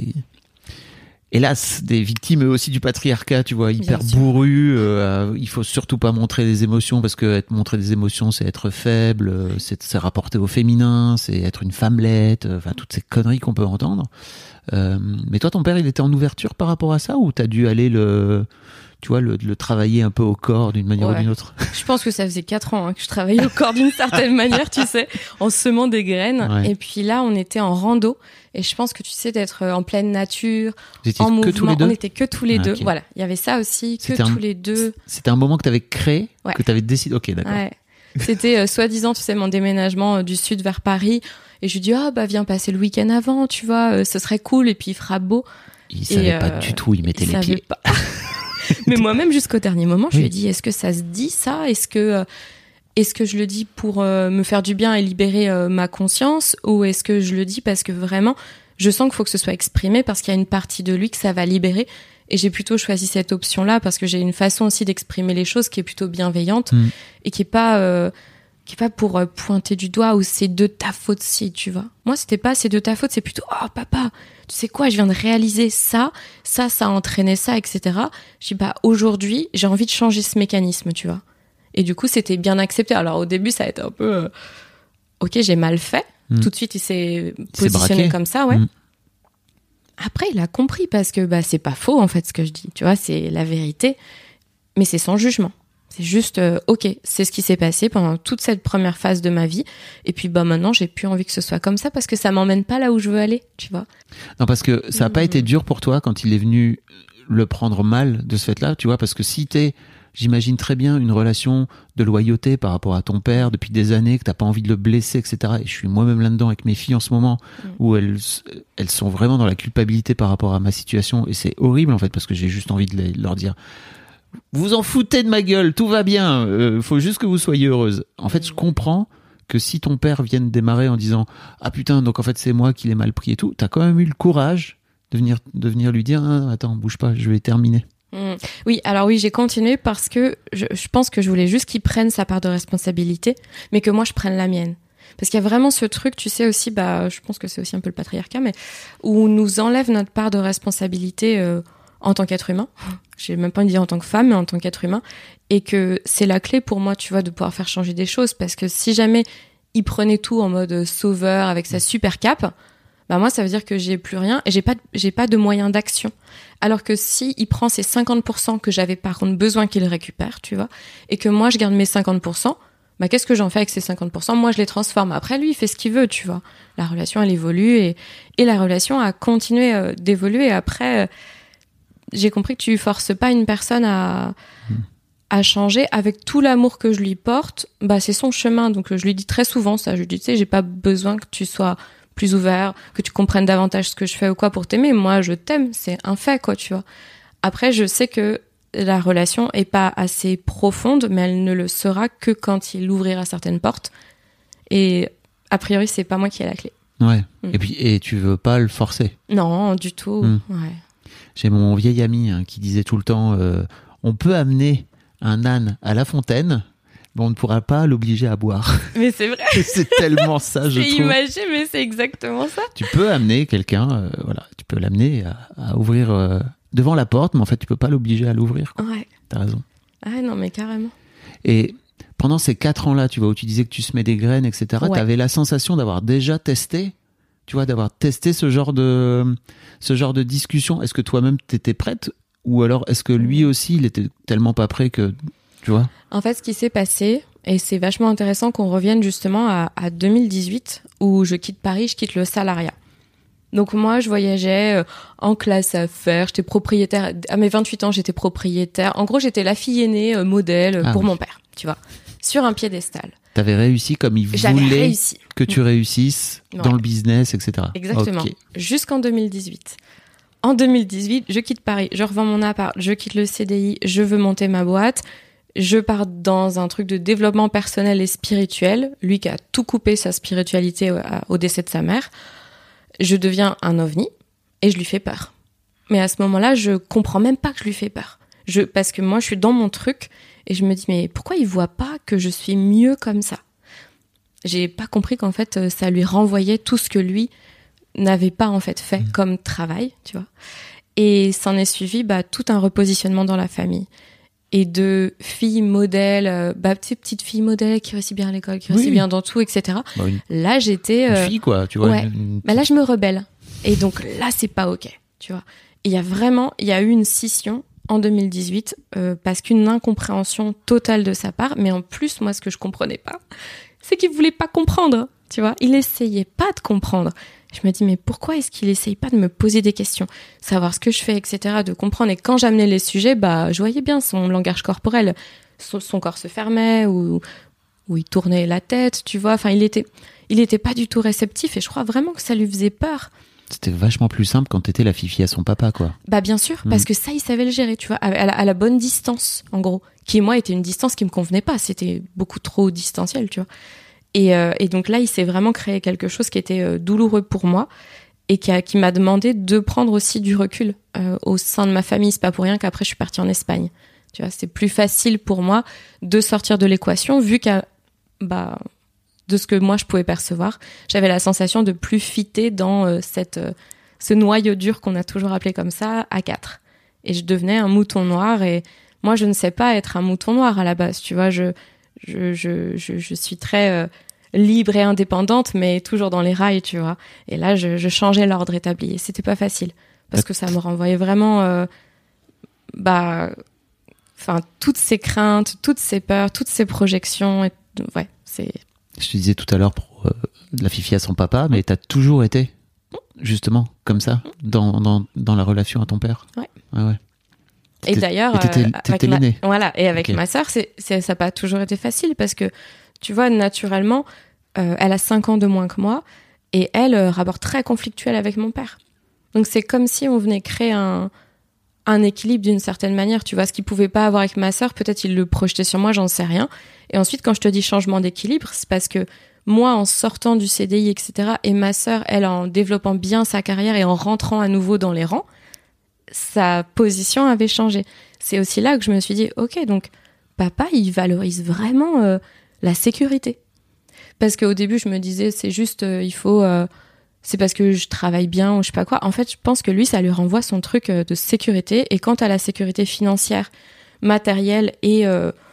Speaker 4: hélas, des victimes aussi du patriarcat, tu vois, hyper bourrus. Il faut surtout pas montrer des émotions parce que montrer des émotions, c'est être faible, c'est rapporter au féminin, c'est être une femmelette, enfin toutes ces conneries qu'on peut entendre. Mais toi, ton père, il était en ouverture par rapport à ça ou t'as dû aller le travailler un peu au corps d'une manière ou d'une autre?
Speaker 3: Je pense que ça faisait 4 ans que je travaillais au corps d'une certaine manière, tu sais, en semant des graines. Ouais. Et puis là, on était en rando. Et je pense que tu sais, d'être en pleine nature, en mouvement. On était que tous les deux. Okay. Voilà. Il y avait ça aussi, tous les deux.
Speaker 4: C'était un moment que tu avais créé, que tu avais décidé. Ok, d'accord.
Speaker 3: Ouais. C'était soi-disant, tu sais, mon déménagement du sud vers Paris. Et je lui dis, viens passer le week-end avant, tu vois, ce serait cool. Et puis il fera beau.
Speaker 4: Il savait pas du tout, il mettait les pieds.
Speaker 3: Pas. Mais moi-même, jusqu'au dernier moment, je lui ai dit, est-ce que ça se dit ça ? Est-ce que je le dis pour me faire du bien et libérer ma conscience ? Ou est-ce que je le dis parce que vraiment, je sens qu'il faut que ce soit exprimé parce qu'il y a une partie de lui que ça va libérer ? Et j'ai plutôt choisi cette option-là parce que j'ai une façon aussi d'exprimer les choses qui est plutôt bienveillante et qui est pas pour pointer du doigt ou c'est de ta faute si, tu vois. Moi, c'était pas c'est de ta faute, c'est plutôt papa, tu sais quoi, je viens de réaliser ça a entraîné ça, etc. Je dis aujourd'hui, j'ai envie de changer ce mécanisme, tu vois. Et du coup, c'était bien accepté. Alors au début, ça a été un peu ok, j'ai mal fait. Tout de suite, il s'est positionné comme ça, ouais. Après, il a compris parce que c'est pas faux en fait ce que je dis, tu vois, c'est la vérité, mais c'est sans jugement. C'est juste, ok, c'est ce qui s'est passé pendant toute cette première phase de ma vie. Et puis maintenant, j'ai plus envie que ce soit comme ça parce que ça m'emmène pas là où je veux aller, tu vois.
Speaker 4: Non, parce que ça a pas été dur pour toi quand il est venu le prendre mal de ce fait-là, tu vois, parce que si j'imagine très bien une relation de loyauté par rapport à ton père depuis des années, que t'as pas envie de le blesser, etc. Et je suis moi-même là-dedans avec mes filles en ce moment, où elles sont vraiment dans la culpabilité par rapport à ma situation. Et c'est horrible, en fait, parce que j'ai juste envie de leur dire... Vous en foutez de ma gueule, tout va bien, faut juste que vous soyez heureuse. En fait, je comprends que si ton père vienne démarrer en disant « Ah putain, donc en fait c'est moi qui l'ai mal pris et tout », t'as quand même eu le courage de venir lui dire « Attends, bouge pas, je vais terminer ».
Speaker 3: Oui, alors oui, j'ai continué parce que je pense que je voulais juste qu'il prenne sa part de responsabilité, mais que moi je prenne la mienne. Parce qu'il y a vraiment ce truc, tu sais aussi, je pense que c'est aussi un peu le patriarcat, mais où on nous enlève notre part de responsabilité en tant qu'être humain. J'ai même pas envie de dire en tant que femme, mais en tant qu'être humain. Et que c'est la clé pour moi, tu vois, de pouvoir faire changer des choses. Parce que si jamais il prenait tout en mode sauveur avec sa super cape, moi, ça veut dire que j'ai plus rien et j'ai pas de moyens d'action. Alors que si il prend ces 50% que j'avais par contre besoin qu'il récupère, tu vois, et que moi, je garde mes 50%, qu'est-ce que j'en fais avec ces 50%? Moi, je les transforme. Après, lui, il fait ce qu'il veut, tu vois. La relation, elle évolue et la relation a continué d'évoluer. Après... j'ai compris que tu forces pas une personne à changer avec tout l'amour que je lui porte. C'est son chemin. Donc, je lui dis très souvent ça. Je lui dis, tu sais, j'ai pas besoin que tu sois plus ouvert, que tu comprennes davantage ce que je fais ou quoi pour t'aimer. Moi, je t'aime. C'est un fait, quoi, tu vois. Après, je sais que la relation est pas assez profonde, mais elle ne le sera que quand il ouvrira certaines portes. Et, a priori, c'est pas moi qui ai la clé.
Speaker 4: Ouais. Et tu veux pas le forcer?
Speaker 3: Non, du tout. Ouais.
Speaker 4: J'ai mon vieil ami qui disait tout le temps on peut amener un âne à la fontaine, mais on ne pourra pas l'obliger à boire.
Speaker 3: Mais c'est vrai.
Speaker 4: C'est tellement ça, je trouve.
Speaker 3: C'est imagé, mais c'est exactement ça.
Speaker 4: Tu peux amener quelqu'un, tu peux l'amener à ouvrir devant la porte, mais en fait, tu peux pas l'obliger à l'ouvrir. Quoi.
Speaker 3: Ouais.
Speaker 4: T'as raison.
Speaker 3: Ah non, mais carrément.
Speaker 4: Et pendant ces 4 ans-là, tu vois, où tu disais que tu semais des graines, etc.,
Speaker 3: ouais.
Speaker 4: T'avais la sensation d'avoir déjà testé, tu vois, d'avoir testé ce genre de discussion. Est-ce que toi-même t'étais prête, ou alors est-ce que lui aussi il était tellement pas prêt que, tu vois?
Speaker 3: En fait, ce qui s'est passé, et c'est vachement intéressant qu'on revienne justement à 2018 où je quitte Paris, je quitte le salariat. Donc moi, je voyageais en classe affaires, j'étais propriétaire. À mes 28 ans, j'étais propriétaire. En gros, j'étais la fille aînée modèle pour mon père, tu vois, sur un piédestal.
Speaker 4: T'avais réussi comme il voulait que tu réussisses dans le business, etc.
Speaker 3: Exactement.
Speaker 4: Okay.
Speaker 3: Jusqu'en 2018. En 2018, je quitte Paris, je revends mon appart, je quitte le CDI, je veux monter ma boîte. Je pars dans un truc de développement personnel et spirituel. Lui qui a tout coupé sa spiritualité au décès de sa mère. Je deviens un ovni et je lui fais peur. Mais à ce moment-là, je comprends même pas que je lui fais peur. Parce que moi, je suis dans mon truc et je me dis, mais pourquoi il voit pas que je suis mieux comme ça? J'ai pas compris qu'en fait, ça lui renvoyait tout ce que lui n'avait pas en fait fait comme travail, tu vois. Et s'en est suivi tout un repositionnement dans la famille. Et de filles modèles, petite fille modèle qui réussit bien à l'école, qui réussit bien dans tout, etc. Là, j'étais...
Speaker 4: Une fille, quoi, tu vois.
Speaker 3: Ouais. Là, je me rebelle. Et donc là, c'est pas OK, tu vois. Et il y a eu une scission en 2018 parce qu'une incompréhension totale de sa part. Mais en plus, moi, ce que je comprenais pas, c'est qu'il voulait pas comprendre, tu vois. Il essayait pas de comprendre. Je me dis, mais pourquoi est-ce qu'il essaye pas de me poser des questions, savoir ce que je fais, etc., de comprendre. Et quand j'amenais les sujets, je voyais bien son langage corporel. Son corps se fermait ou il tournait la tête, tu vois. Enfin, il était pas du tout réceptif et je crois vraiment que ça lui faisait peur.
Speaker 4: C'était vachement plus simple quand t'étais la fifi à son papa, quoi.
Speaker 3: Bien sûr, parce que ça, il savait le gérer, tu vois, à la bonne distance, en gros. Qui, moi, était une distance qui me convenait pas. C'était beaucoup trop distanciel, tu vois. Et donc là, il s'est vraiment créé quelque chose qui était douloureux pour moi et qui m'a demandé de prendre aussi du recul au sein de ma famille. C'est pas pour rien qu'après, je suis partie en Espagne. Tu vois, c'est plus facile pour moi de sortir de l'équation vu de ce que moi, je pouvais percevoir. J'avais la sensation de plus fitter dans ce noyau dur qu'on a toujours appelé comme ça, à 4. Et je devenais un mouton noir et moi, je ne sais pas être un mouton noir à la base, tu vois, je suis très libre et indépendante, mais toujours dans les rails, tu vois. Et là, je changeais l'ordre établi. Et c'était pas facile. parce que ça me renvoyait vraiment toutes ces craintes, toutes ces peurs, toutes ces projections. C'est...
Speaker 4: Je te disais tout à l'heure pour la fifi à son papa, mais t'as toujours été justement comme ça dans la relation à ton père. Ouais.
Speaker 3: Et d'ailleurs,
Speaker 4: t'étais l'aîné.
Speaker 3: Voilà, et avec ma sœur, ça n'a pas toujours été facile parce que tu vois, naturellement, elle a 5 ans de moins que moi et elle, rapport très conflictuel avec mon père. Donc c'est comme si on venait créer un équilibre d'une certaine manière. Tu vois, ce qu'il pouvait pas avoir avec ma sœur, peut-être il le projetait sur moi, j'en sais rien. Et ensuite, quand je te dis changement d'équilibre, c'est parce que moi, en sortant du CDI, etc., et ma sœur, elle, en développant bien sa carrière et en rentrant à nouveau dans les rangs, sa position avait changé. C'est aussi là que je me suis dit, ok, donc papa, il valorise vraiment la sécurité. Parce qu'au début, je me disais, c'est juste, c'est parce que je travaille bien ou je sais pas quoi. En fait, je pense que lui, ça lui renvoie son truc de sécurité. Et quant à la sécurité financière, matérielle et...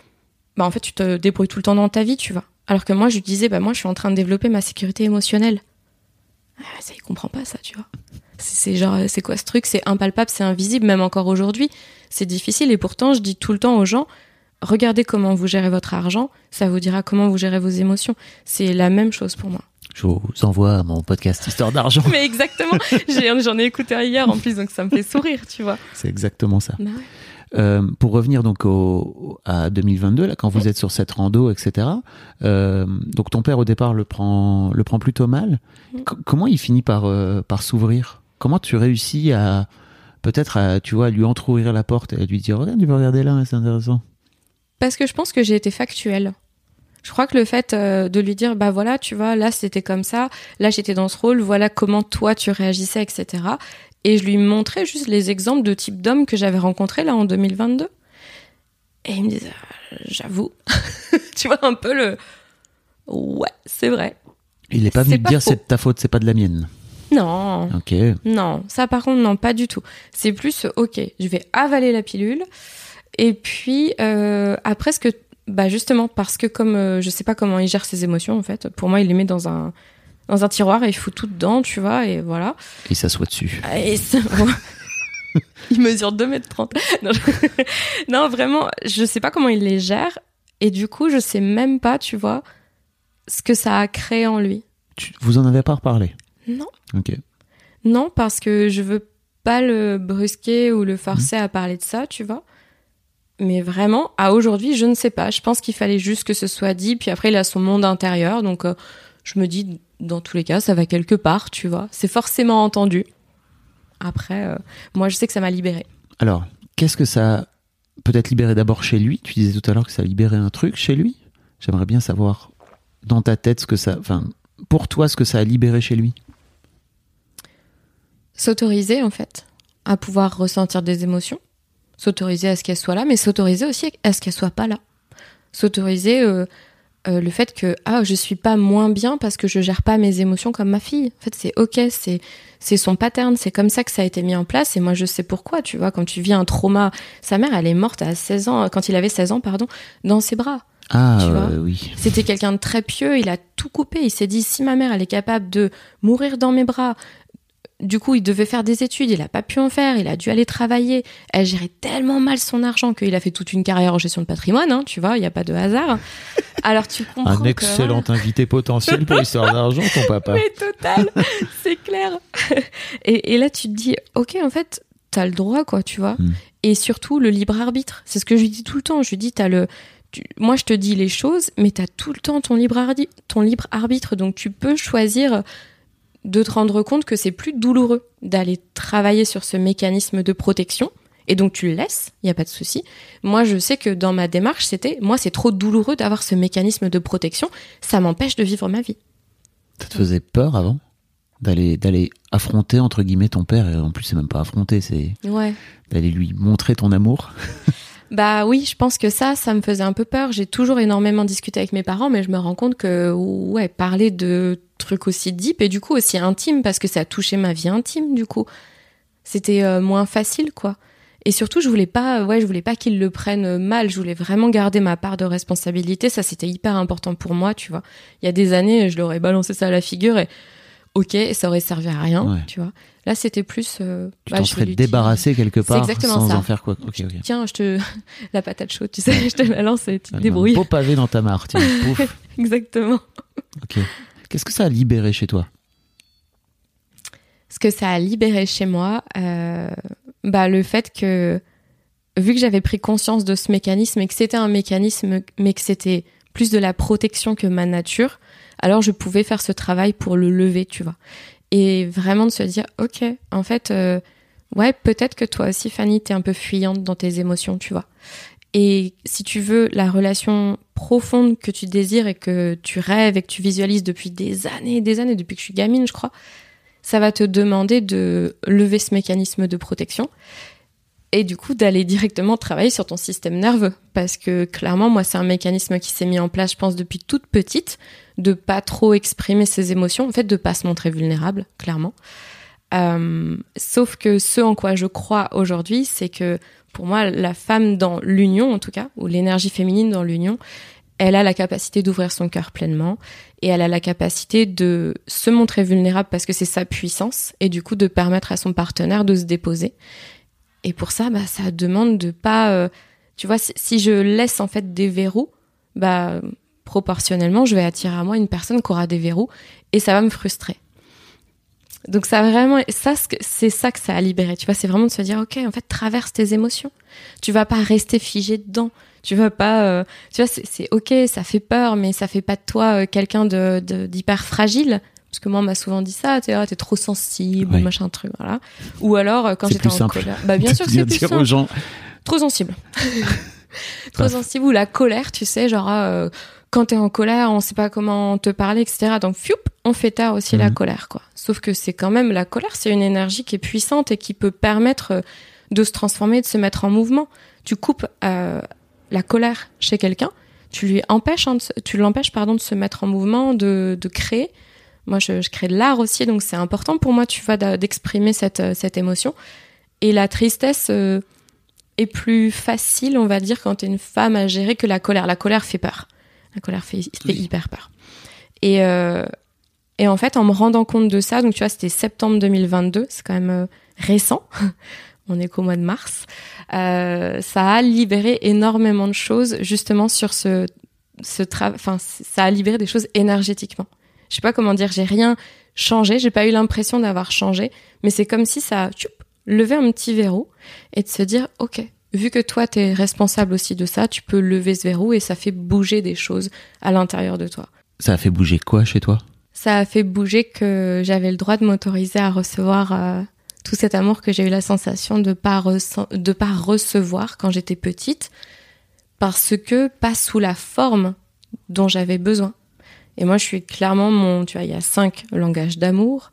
Speaker 3: en fait, tu te débrouilles tout le temps dans ta vie, tu vois. Alors que moi, je lui disais, moi, je suis en train de développer ma sécurité émotionnelle. Ça, il comprend pas ça, tu vois. C'est genre, c'est quoi ce truc ? C'est impalpable, c'est invisible, même encore aujourd'hui. C'est difficile et pourtant, je dis tout le temps aux gens, regardez comment vous gérez votre argent, ça vous dira comment vous gérez vos émotions. C'est la même chose pour moi.
Speaker 4: Je vous envoie mon podcast Histoire d'argent.
Speaker 3: Mais exactement, j'en ai écouté un hier en plus, donc ça me fait sourire, tu vois.
Speaker 4: C'est exactement ça.
Speaker 3: Ouais.
Speaker 4: Pour revenir donc à 2022, là, quand vous êtes sur cette rando, etc. Donc ton père au départ le prend plutôt mal. Comment il finit par s'ouvrir ? Comment tu réussis à peut-être tu vois, à lui entrouvrir la porte et à lui dire regarde, tu peux regarder là, c'est intéressant.
Speaker 3: Parce que je pense que j'ai été factuelle. Je crois que le fait de lui dire voilà, tu vois, là c'était comme ça, là j'étais dans ce rôle, voilà comment toi tu réagissais, etc. Et je lui montrais juste les exemples de types d'hommes que j'avais rencontrés là en 2022. Et il me disait, j'avoue, tu vois un peu ouais, c'est vrai.
Speaker 4: Il n'est pas venu te dire
Speaker 3: faux.
Speaker 4: c'est de ta faute, c'est pas de la mienne.
Speaker 3: Non.
Speaker 4: Ok.
Speaker 3: Non, ça par contre non, pas du tout. C'est plus ok, je vais avaler la pilule. Et puis après ce que justement parce que comme je sais pas comment il gère ses émotions en fait. Pour moi, il les met dans un tiroir et il fout tout dedans, tu vois, et voilà.
Speaker 4: Et il s'assoit dessus.
Speaker 3: Il mesure 2,30 m. Non, vraiment, je sais pas comment il les gère. Et du coup, je sais même pas, tu vois, ce que ça a créé en lui.
Speaker 4: Vous en avez pas reparlé ?
Speaker 3: Non.
Speaker 4: Ok.
Speaker 3: Non, parce que je veux pas le brusquer ou le forcer à parler de ça, tu vois. Mais vraiment, à aujourd'hui, je ne sais pas. Je pense qu'il fallait juste que ce soit dit. Puis après, il a son monde intérieur. Donc, je me dis, dans tous les cas, ça va quelque part, tu vois. C'est forcément entendu. Après, moi, je sais que ça m'a libérée.
Speaker 4: Alors, qu'est-ce que ça a peut-être libéré d'abord chez lui ? Tu disais tout à l'heure que ça a libéré un truc chez lui. J'aimerais bien savoir, dans ta tête, pour toi, ce que ça a libéré chez lui.
Speaker 3: S'autoriser, en fait, à pouvoir ressentir des émotions. S'autoriser à ce qu'elles soient là, mais s'autoriser aussi à ce qu'elles soient pas là. S'autoriser le fait que je suis pas moins bien parce que je gère pas mes émotions comme ma fille. En fait, c'est ok, c'est son pattern, c'est comme ça que ça a été mis en place et moi je sais pourquoi, tu vois, quand tu vis un trauma, sa mère elle est morte à 16 ans, quand il avait 16 ans, dans ses bras.
Speaker 4: Ah
Speaker 3: tu vois.
Speaker 4: Oui.
Speaker 3: C'était quelqu'un de très pieux, il a tout coupé, il s'est dit si ma mère elle est capable de mourir dans mes bras. Du coup, il devait faire des études, il a pas pu en faire, il a dû aller travailler. Elle gérait tellement mal son argent qu'il a fait toute une carrière en gestion de patrimoine, tu vois, il y a pas de hasard. Alors tu comprends
Speaker 4: un excellent invité potentiel pour Histoire d'argent, ton papa.
Speaker 3: Mais total, c'est clair. Et là, tu te dis, ok, en fait, t'as le droit, quoi, tu vois. Et surtout, le libre arbitre. C'est ce que je lui dis tout le temps. Je lui dis, moi, je te dis les choses, mais t'as tout le temps ton libre arbitre. Donc, tu peux choisir de te rendre compte que c'est plus douloureux d'aller travailler sur ce mécanisme de protection. Et donc, tu le laisses, il n'y a pas de souci. Moi, je sais que dans ma démarche, c'est trop douloureux d'avoir ce mécanisme de protection. Ça m'empêche de vivre ma vie.
Speaker 4: Ça te faisait peur avant d'aller affronter, entre guillemets, ton père? Et en plus, c'est même pas affronter, c'est d'aller lui montrer ton amour.
Speaker 3: Bah oui, je pense que ça me faisait un peu peur. J'ai toujours énormément discuté avec mes parents, mais je me rends compte que, parler de trucs aussi deep et du coup aussi intimes, parce que ça a touché ma vie intime, du coup, c'était moins facile, quoi. Et surtout, je voulais pas qu'ils le prennent mal. Je voulais vraiment garder ma part de responsabilité. Ça, c'était hyper important pour moi, tu vois. Il y a des années, je leur ai balancé ça à la figure et ok, ça aurait servi à rien,
Speaker 4: Ouais.
Speaker 3: tu vois. Là, c'était plus...
Speaker 4: Tu t'en serais débarrassé quelque part sans en faire quoi. Ok.
Speaker 3: Tiens, la patate chaude, tu sais, je te la lance et tu te débrouilles.
Speaker 4: Un beau pavé dans ta mare, tiens. Pouf.
Speaker 3: Exactement.
Speaker 4: Ok. Qu'est-ce que ça a libéré chez toi ?
Speaker 3: Ce que ça a libéré chez moi, le fait que, vu que j'avais pris conscience de ce mécanisme et que c'était un mécanisme, mais que c'était plus de la protection que ma nature, alors je pouvais faire ce travail pour le lever, tu vois. Et vraiment de se dire, ok, en fait, peut-être que toi aussi, Fanny, t'es un peu fuyante dans tes émotions, tu vois. Et si tu veux la relation profonde que tu désires et que tu rêves et que tu visualises depuis des années, depuis que je suis gamine, je crois, ça va te demander de lever ce mécanisme de protection et du coup d'aller directement travailler sur ton système nerveux. Parce que clairement, moi, c'est un mécanisme qui s'est mis en place, je pense, depuis toute petite, de pas trop exprimer ses émotions, en fait, de pas se montrer vulnérable, clairement. Sauf que ce en quoi je crois aujourd'hui, c'est que pour moi, la femme dans l'union, en tout cas, ou l'énergie féminine dans l'union, elle a la capacité d'ouvrir son cœur pleinement et elle a la capacité de se montrer vulnérable parce que c'est sa puissance et du coup de permettre à son partenaire de se déposer. Et pour ça, ça demande de pas... tu vois, si je laisse en fait des verrous, proportionnellement, je vais attirer à moi une personne qui aura des verrous et ça va me frustrer. Donc ça vraiment, c'est ça que ça a libéré. Tu vois, c'est vraiment de se dire, ok, en fait, traverse tes émotions. Tu vas pas rester figé dedans. Tu vas pas, tu vois, c'est ok, ça fait peur, mais ça fait pas de toi quelqu'un d'hyper fragile. Parce que moi, on m'a souvent dit ça, t'es trop sensible,
Speaker 4: oui.
Speaker 3: Machin truc, voilà. Ou alors, quand
Speaker 4: c'est
Speaker 3: j'étais en colère. Bien sûr que c'est plus simple. Aux gens... Trop sensible. Trop sensible. Ou la colère, tu sais, genre, quand t'es en colère, on sait pas comment te parler, etc. Donc, on fait taire aussi la colère, quoi. Sauf que c'est quand même, la colère, c'est une énergie qui est puissante et qui peut permettre de se transformer, de se mettre en mouvement. Tu coupes la colère chez quelqu'un, tu l'empêches de se mettre en mouvement, de créer. Moi, je crée de l'art aussi, donc c'est important pour moi, tu vois, d'exprimer cette émotion. Et la tristesse est plus facile, on va dire, quand t'es une femme à gérer que la colère. La colère fait peur. La colère fait hyper peur. Et en fait, en me rendant compte de ça, donc tu vois, c'était septembre 2022, c'est quand même récent. On est qu'au mois de mars. Ça a libéré énormément de choses, justement, sur ça a libéré des choses énergétiquement. Je sais pas comment dire, j'ai rien changé, j'ai pas eu l'impression d'avoir changé, mais c'est comme si ça a levé un petit verrou et de se dire, ok, vu que toi t'es responsable aussi de ça, tu peux lever ce verrou et ça fait bouger des choses à l'intérieur de toi.
Speaker 4: Ça a fait bouger quoi chez toi ?
Speaker 3: Ça a fait bouger que j'avais le droit de m'autoriser à recevoir tout cet amour que j'ai eu la sensation de pas recevoir quand j'étais petite, parce que pas sous la forme dont j'avais besoin. Et moi, je suis clairement tu vois, il y a 5 langages d'amour.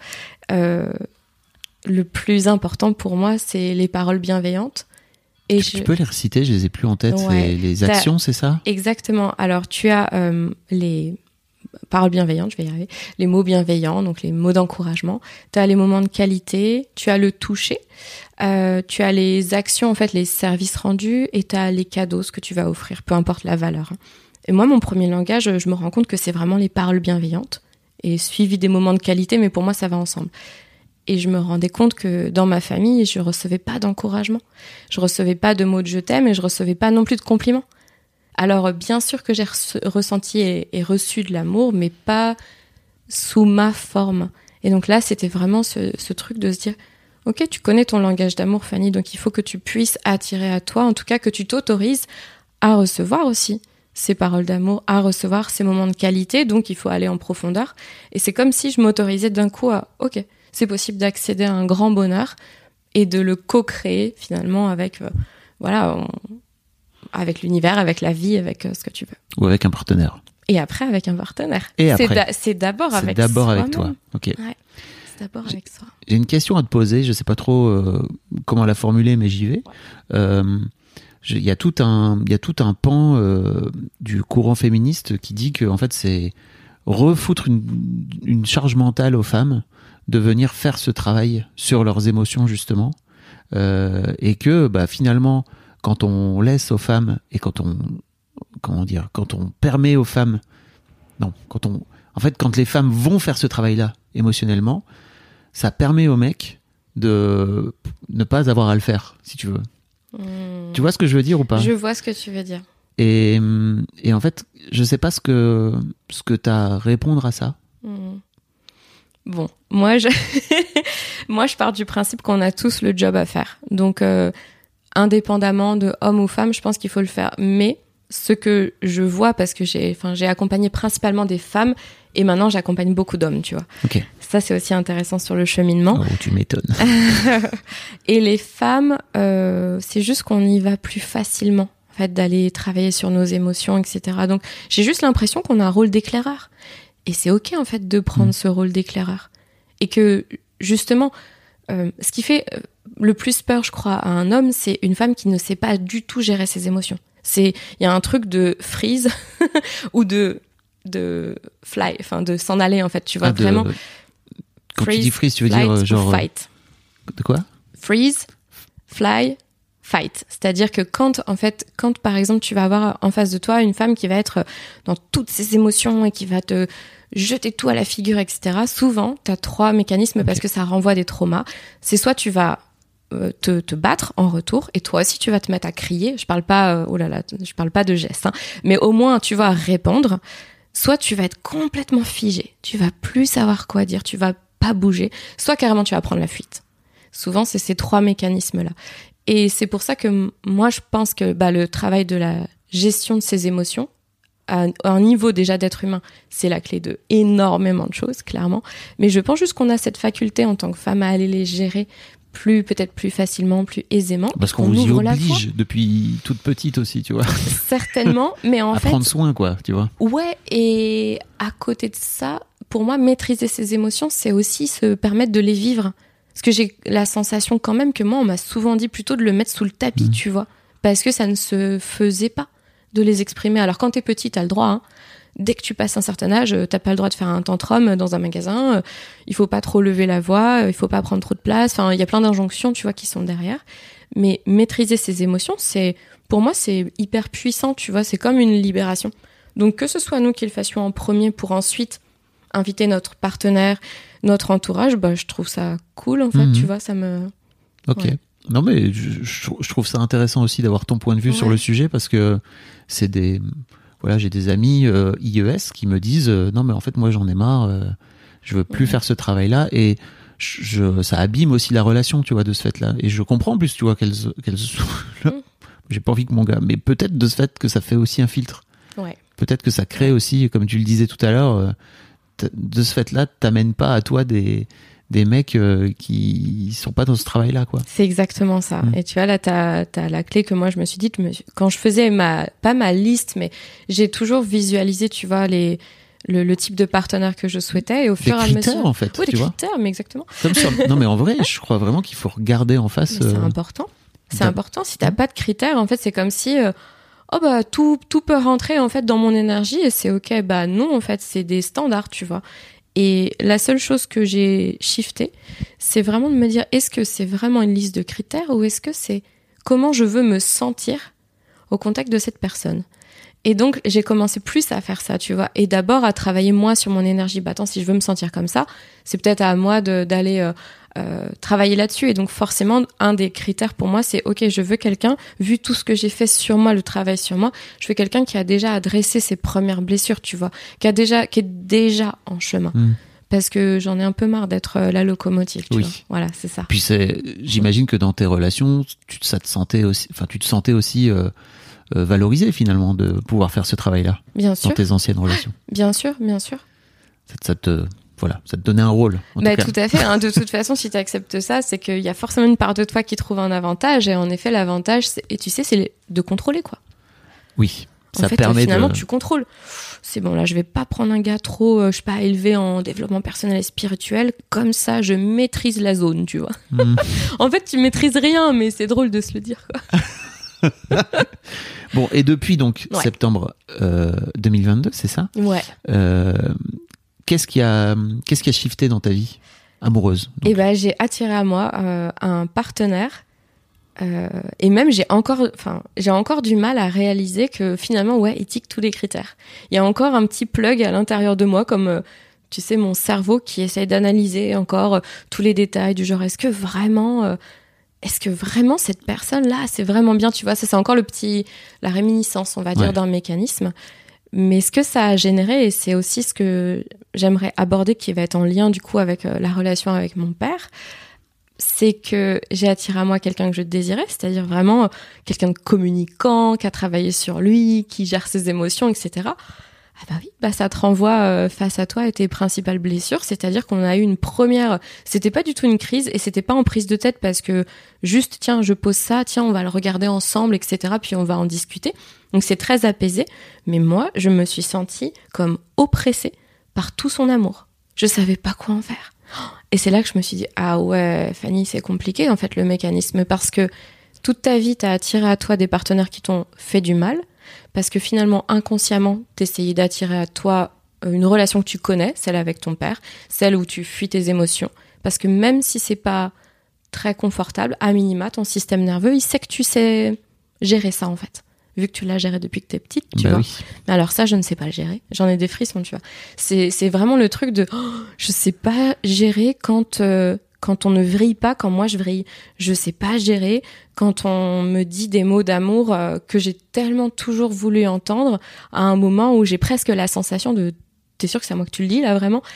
Speaker 3: Le plus important pour moi, c'est les paroles bienveillantes. Et
Speaker 4: tu peux les reciter, je les ai plus en tête.
Speaker 3: Ouais,
Speaker 4: les actions, c'est ça ?
Speaker 3: Exactement. Alors, tu as les paroles bienveillantes, je vais y arriver, les mots bienveillants, donc les mots d'encouragement. Tu as les moments de qualité, tu as le toucher, tu as les actions, en fait, les services rendus, et tu as les cadeaux, ce que tu vas offrir, peu importe la valeur. Et moi, mon premier langage, je me rends compte que c'est vraiment les paroles bienveillantes, et suivi des moments de qualité, mais pour moi, ça va ensemble. Et je me rendais compte que dans ma famille, je recevais pas d'encouragement. Je recevais pas de mots de je t'aime, et je recevais pas non plus de compliments. Alors, bien sûr que j'ai ressenti et reçu de l'amour, mais pas sous ma forme. Et donc là, c'était vraiment ce truc de se dire, ok, tu connais ton langage d'amour, Fanny, donc il faut que tu puisses attirer à toi, en tout cas que tu t'autorises à recevoir aussi ces paroles d'amour, à recevoir ces moments de qualité, donc il faut aller en profondeur. Et c'est comme si je m'autorisais d'un coup à, ok, c'est possible d'accéder à un grand bonheur et de le co-créer finalement avec, avec l'univers, avec la vie, avec ce que tu veux.
Speaker 4: Ou avec un partenaire.
Speaker 3: Et après, avec un partenaire.
Speaker 4: Et après.
Speaker 3: C'est d'abord avec
Speaker 4: soi. C'est d'abord avec
Speaker 3: toi-même.
Speaker 4: toi. Ok.
Speaker 3: Ouais, c'est d'abord avec soi.
Speaker 4: J'ai une question à te poser, je sais pas trop comment la formuler, mais j'y vais. Il y a tout un pan du courant féministe qui dit que en fait c'est refoutre une charge mentale aux femmes de venir faire ce travail sur leurs émotions justement, et que finalement quand on laisse aux femmes et quand on permet aux femmes, En fait, quand les femmes vont faire ce travail-là émotionnellement, ça permet aux mecs de ne pas avoir à le faire, si tu veux. Tu vois ce que je veux dire ou pas ?
Speaker 3: Je vois ce que tu veux dire.
Speaker 4: Et en fait, je sais pas ce que t'as à répondre à ça.
Speaker 3: Bon, moi je pars du principe qu'on a tous le job à faire. Donc, indépendamment de homme ou femme, je pense qu'il faut le faire. Mais ce que je vois, parce que j'ai accompagné principalement des femmes et maintenant j'accompagne beaucoup d'hommes, tu vois.
Speaker 4: Ok.
Speaker 3: Ça, c'est aussi intéressant sur le cheminement.
Speaker 4: Oh, tu m'étonnes.
Speaker 3: Et les femmes, c'est juste qu'on y va plus facilement, en fait, d'aller travailler sur nos émotions, etc. Donc, j'ai juste l'impression qu'on a un rôle d'éclaireur. Et c'est ok, en fait, de prendre ce rôle d'éclaireur. Et que, justement, ce qui fait le plus peur, je crois, à un homme, c'est une femme qui ne sait pas du tout gérer ses émotions. Il y a un truc de freeze ou de fly, enfin, de s'en aller, en fait, tu vois, vraiment.
Speaker 4: Quand tu dis freeze, tu veux dire genre...
Speaker 3: fight.
Speaker 4: De quoi ?
Speaker 3: Freeze, fly, fight. C'est-à-dire que quand par exemple tu vas avoir en face de toi une femme qui va être dans toutes ses émotions et qui va te jeter tout à la figure, etc. Souvent, t'as 3 mécanismes parce que ça renvoie des traumas. C'est soit tu vas te battre en retour et toi aussi tu vas te mettre à crier. Je parle pas, je parle pas de gestes, hein, mais au moins tu vas répondre. Soit tu vas être complètement figé, tu vas plus savoir quoi dire, tu vas pas bouger. Soit carrément tu vas prendre la fuite. Souvent, c'est ces 3 mécanismes-là. Et c'est pour ça que moi, je pense que le travail de la gestion de ses émotions, à un niveau déjà d'être humain, c'est la clé de énormément de choses, clairement. Mais je pense juste qu'on a cette faculté en tant que femme à aller les gérer peut-être plus facilement, plus aisément.
Speaker 4: Parce qu'on vous y oblige depuis toute petite aussi, tu vois.
Speaker 3: Certainement, mais en fait...
Speaker 4: À prendre soin, quoi, tu vois.
Speaker 3: Ouais, et à côté de ça, pour moi, maîtriser ses émotions, c'est aussi se permettre de les vivre. Parce que j'ai la sensation quand même que moi, on m'a souvent dit plutôt de le mettre sous le tapis, tu vois. Parce que ça ne se faisait pas de les exprimer. Alors quand t'es petit, t'as le droit, hein. Dès que tu passes un certain âge, t'as pas le droit de faire un tantrum dans un magasin, il faut pas trop lever la voix, il faut pas prendre trop de place, enfin, il y a plein d'injonctions, tu vois, qui sont derrière. Mais maîtriser ses émotions, pour moi, c'est hyper puissant, tu vois, c'est comme une libération. Donc que ce soit nous qui le fassions en premier pour ensuite inviter notre partenaire, notre entourage, je trouve ça cool, en fait, tu vois, ça me...
Speaker 4: Ok. Ouais. Non, mais je trouve ça intéressant aussi d'avoir ton point de vue sur le sujet, parce que c'est des... Voilà, j'ai des amis IES qui me disent non, mais en fait, moi, j'en ai marre, je veux plus faire ce travail-là, et ça abîme aussi la relation, tu vois, de ce fait-là. Et je comprends en plus, tu vois, qu'elles j'ai pas envie que mon gars, mais peut-être de ce fait que ça fait aussi un filtre. Ouais. Peut-être que ça crée aussi, comme tu le disais tout à l'heure, de ce fait-là, t'amènes pas à toi des mecs qui sont pas dans ce travail-là, quoi.
Speaker 3: C'est exactement ça. Et tu vois, là, t'as la clé que moi, je me suis dit, quand je faisais pas ma liste, mais j'ai toujours visualisé, tu vois, le type de partenaire que je souhaitais, et au fur et à mesure... Des
Speaker 4: critères, en fait,
Speaker 3: oui,
Speaker 4: tu
Speaker 3: des
Speaker 4: vois.
Speaker 3: Critères, mais exactement.
Speaker 4: Non, mais en vrai, je crois vraiment qu'il faut regarder en face...
Speaker 3: C'est important. C'est important. Si t'as pas de critères, en fait, c'est comme si... tout peut rentrer, en fait, dans mon énergie, et c'est ok. Non, en fait, c'est des standards, tu vois. Et la seule chose que j'ai shifté, c'est vraiment de me dire, est-ce que c'est vraiment une liste de critères, ou est-ce que c'est comment je veux me sentir au contact de cette personne? Et donc, j'ai commencé plus à faire ça, tu vois. Et d'abord, à travailler moi sur mon énergie. Attends, si je veux me sentir comme ça, c'est peut-être à moi d'aller travailler là-dessus. Et donc, forcément, un des critères pour moi, c'est, ok, je veux quelqu'un, vu tout ce que j'ai fait sur moi, le travail sur moi, je veux quelqu'un qui a déjà adressé ses premières blessures, tu vois, qui est déjà en chemin. Parce que j'en ai un peu marre d'être la locomotive, tu vois. Voilà, c'est ça.
Speaker 4: Puis j'imagine que dans tes relations, tu te sentais aussi valorisé, finalement, de pouvoir faire ce travail-là.
Speaker 3: Bien sûr.
Speaker 4: Dans tes anciennes relations.
Speaker 3: Bien sûr, bien sûr.
Speaker 4: Ça te donnait un rôle.
Speaker 3: Tout à fait. Hein. De toute façon, si tu acceptes ça, c'est qu'il y a forcément une part de toi qui trouve un avantage. Et en effet, l'avantage, c'est de contrôler, quoi.
Speaker 4: Oui, ça
Speaker 3: en fait,
Speaker 4: permet
Speaker 3: finalement, tu contrôles. C'est bon, là, je vais pas prendre un gars trop, élevé en développement personnel et spirituel. Comme ça, je maîtrise la zone, tu vois. En fait, tu maîtrises rien, mais c'est drôle de se le dire, quoi.
Speaker 4: Bon, et depuis donc septembre 2022, c'est ça ?
Speaker 3: Ouais.
Speaker 4: Qu'est-ce qui a shifté dans ta vie amoureuse ?
Speaker 3: J'ai attiré à moi un partenaire Et même j'ai encore du mal à réaliser que finalement il tique tous les critères. Il y a encore un petit plug à l'intérieur de moi comme tu sais mon cerveau qui essaye d'analyser encore tous les détails du genre est-ce que vraiment cette personne là c'est vraiment bien, tu vois, ça c'est encore la réminiscence on va dire d'un mécanisme. Mais ce que ça a généré, et c'est aussi ce que j'aimerais aborder qui va être en lien du coup avec la relation avec mon père, c'est que j'ai attiré à moi quelqu'un que je désirais, c'est-à-dire vraiment quelqu'un de communicant, qui a travaillé sur lui, qui gère ses émotions, etc. Ah bah oui, ça te renvoie face à toi à tes principales blessures, c'est-à-dire qu'on a eu une première... C'était pas du tout une crise et c'était pas en prise de tête parce que juste, tiens, je pose ça, tiens, on va le regarder ensemble, etc. Puis on va en discuter. Donc c'est très apaisé. Mais moi, je me suis sentie comme oppressée par tout son amour. Je savais pas quoi en faire. Et c'est là que je me suis dit, ah ouais, Fanny, c'est compliqué en fait le mécanisme parce que toute ta vie, t'as attiré à toi des partenaires qui t'ont fait du mal parce que finalement, inconsciemment, t'essayais d'attirer à toi une relation que tu connais, celle avec ton père, celle où tu fuis tes émotions. Parce que même si c'est pas très confortable, à minima, ton système nerveux, il sait que tu sais gérer ça en fait. Vu que tu l'as géré depuis que t'es petite, tu vois. Oui. Mais alors ça, je ne sais pas le gérer. J'en ai des frissons, tu vois. C'est vraiment le truc de je sais pas gérer quand on ne vrille pas, quand moi je vrille. Je sais pas gérer quand on me dit des mots d'amour que j'ai tellement toujours voulu entendre à un moment où j'ai presque la sensation de t'es sûr que c'est à moi que tu le dis là vraiment.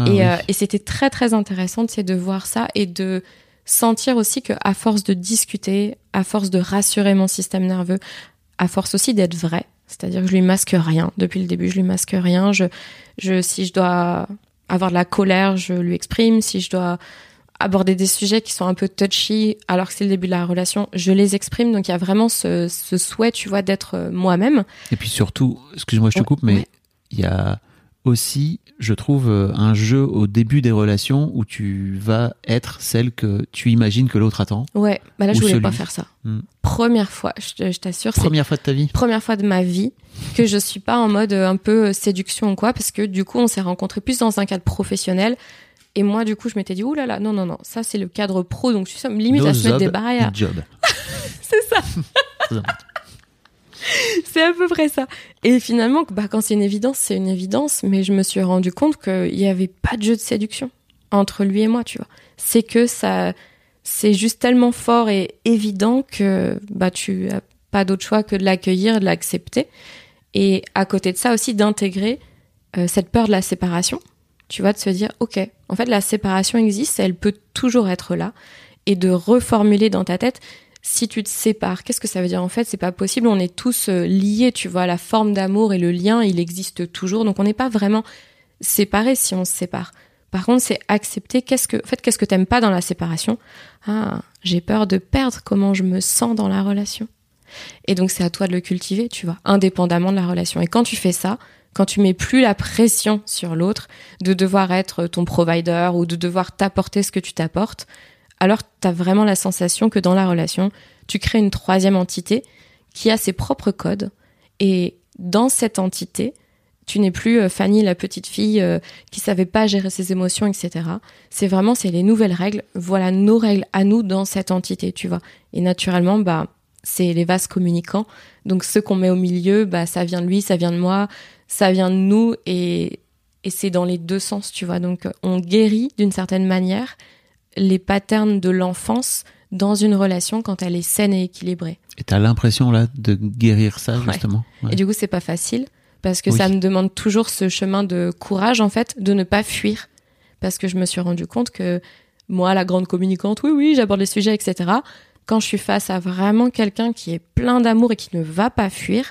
Speaker 3: Et c'était très très intéressant de voir ça et de sentir aussi que à force de discuter, à force de rassurer mon système nerveux, à force aussi d'être vrai, c'est-à-dire que je lui masque rien. Depuis le début, je lui masque rien. Si je dois avoir de la colère, je lui exprime. Si je dois aborder des sujets qui sont un peu touchy, alors que c'est le début de la relation, je les exprime. Donc il y a vraiment ce souhait, tu vois, d'être moi-même.
Speaker 4: Et puis surtout, excuse-moi, je te coupe, mais il y a aussi, je trouve, un jeu au début des relations où tu vas être celle que tu imagines que l'autre attend.
Speaker 3: Ouais, là je voulais pas faire ça. Première fois, je t'assure.
Speaker 4: Première fois de ta vie ?
Speaker 3: Première fois de ma vie que je suis pas en mode un peu séduction ou quoi, parce que du coup on s'est rencontrés plus dans un cadre professionnel. Et moi du coup je m'étais dit ouh là là, non, ça c'est le cadre pro, donc tu sais, limite à se mettre des barrières.
Speaker 4: Job.
Speaker 3: C'est ça. C'est à peu près ça. Et finalement, quand c'est une évidence, mais je me suis rendu compte qu'il n'y avait pas de jeu de séduction entre lui et moi, tu vois. C'est que ça, c'est juste tellement fort et évident que tu n'as pas d'autre choix que de l'accueillir et de l'accepter. Et à côté de ça aussi, d'intégrer cette peur de la séparation, tu vois, de se dire, ok, en fait, la séparation existe, elle peut toujours être là, et de reformuler dans ta tête, si tu te sépares, qu'est-ce que ça veut dire en fait ? C'est pas possible, on est tous liés, tu vois, la forme d'amour et le lien, il existe toujours, donc on n'est pas vraiment séparés si on se sépare. Par contre, c'est accepter qu'est-ce que t'aimes pas dans la séparation ? Ah, j'ai peur de perdre comment je me sens dans la relation. Et donc c'est à toi de le cultiver, tu vois, indépendamment de la relation. Et quand tu fais ça, quand tu mets plus la pression sur l'autre de devoir être ton provider ou de devoir t'apporter ce que tu t'apportes, alors t'as vraiment la sensation que dans la relation, tu crées une troisième entité qui a ses propres codes. Et dans cette entité, tu n'es plus Fanny, la petite fille qui savait pas gérer ses émotions, etc. C'est les nouvelles règles. Voilà nos règles à nous dans cette entité, tu vois. Et naturellement, c'est les vases communicants. Donc ce qu'on met au milieu, ça vient de lui, ça vient de moi, ça vient de nous. Et c'est dans les deux sens, tu vois. Donc on guérit d'une certaine manière les patterns de l'enfance dans une relation quand elle est saine et équilibrée.
Speaker 4: Et t'as l'impression là de guérir ça, justement. Ouais.
Speaker 3: Et du coup, c'est pas facile parce que ça me demande toujours ce chemin de courage, en fait, de ne pas fuir. Parce que je me suis rendu compte que moi, la grande communicante, oui, j'aborde les sujets, etc. Quand je suis face à vraiment quelqu'un qui est plein d'amour et qui ne va pas fuir,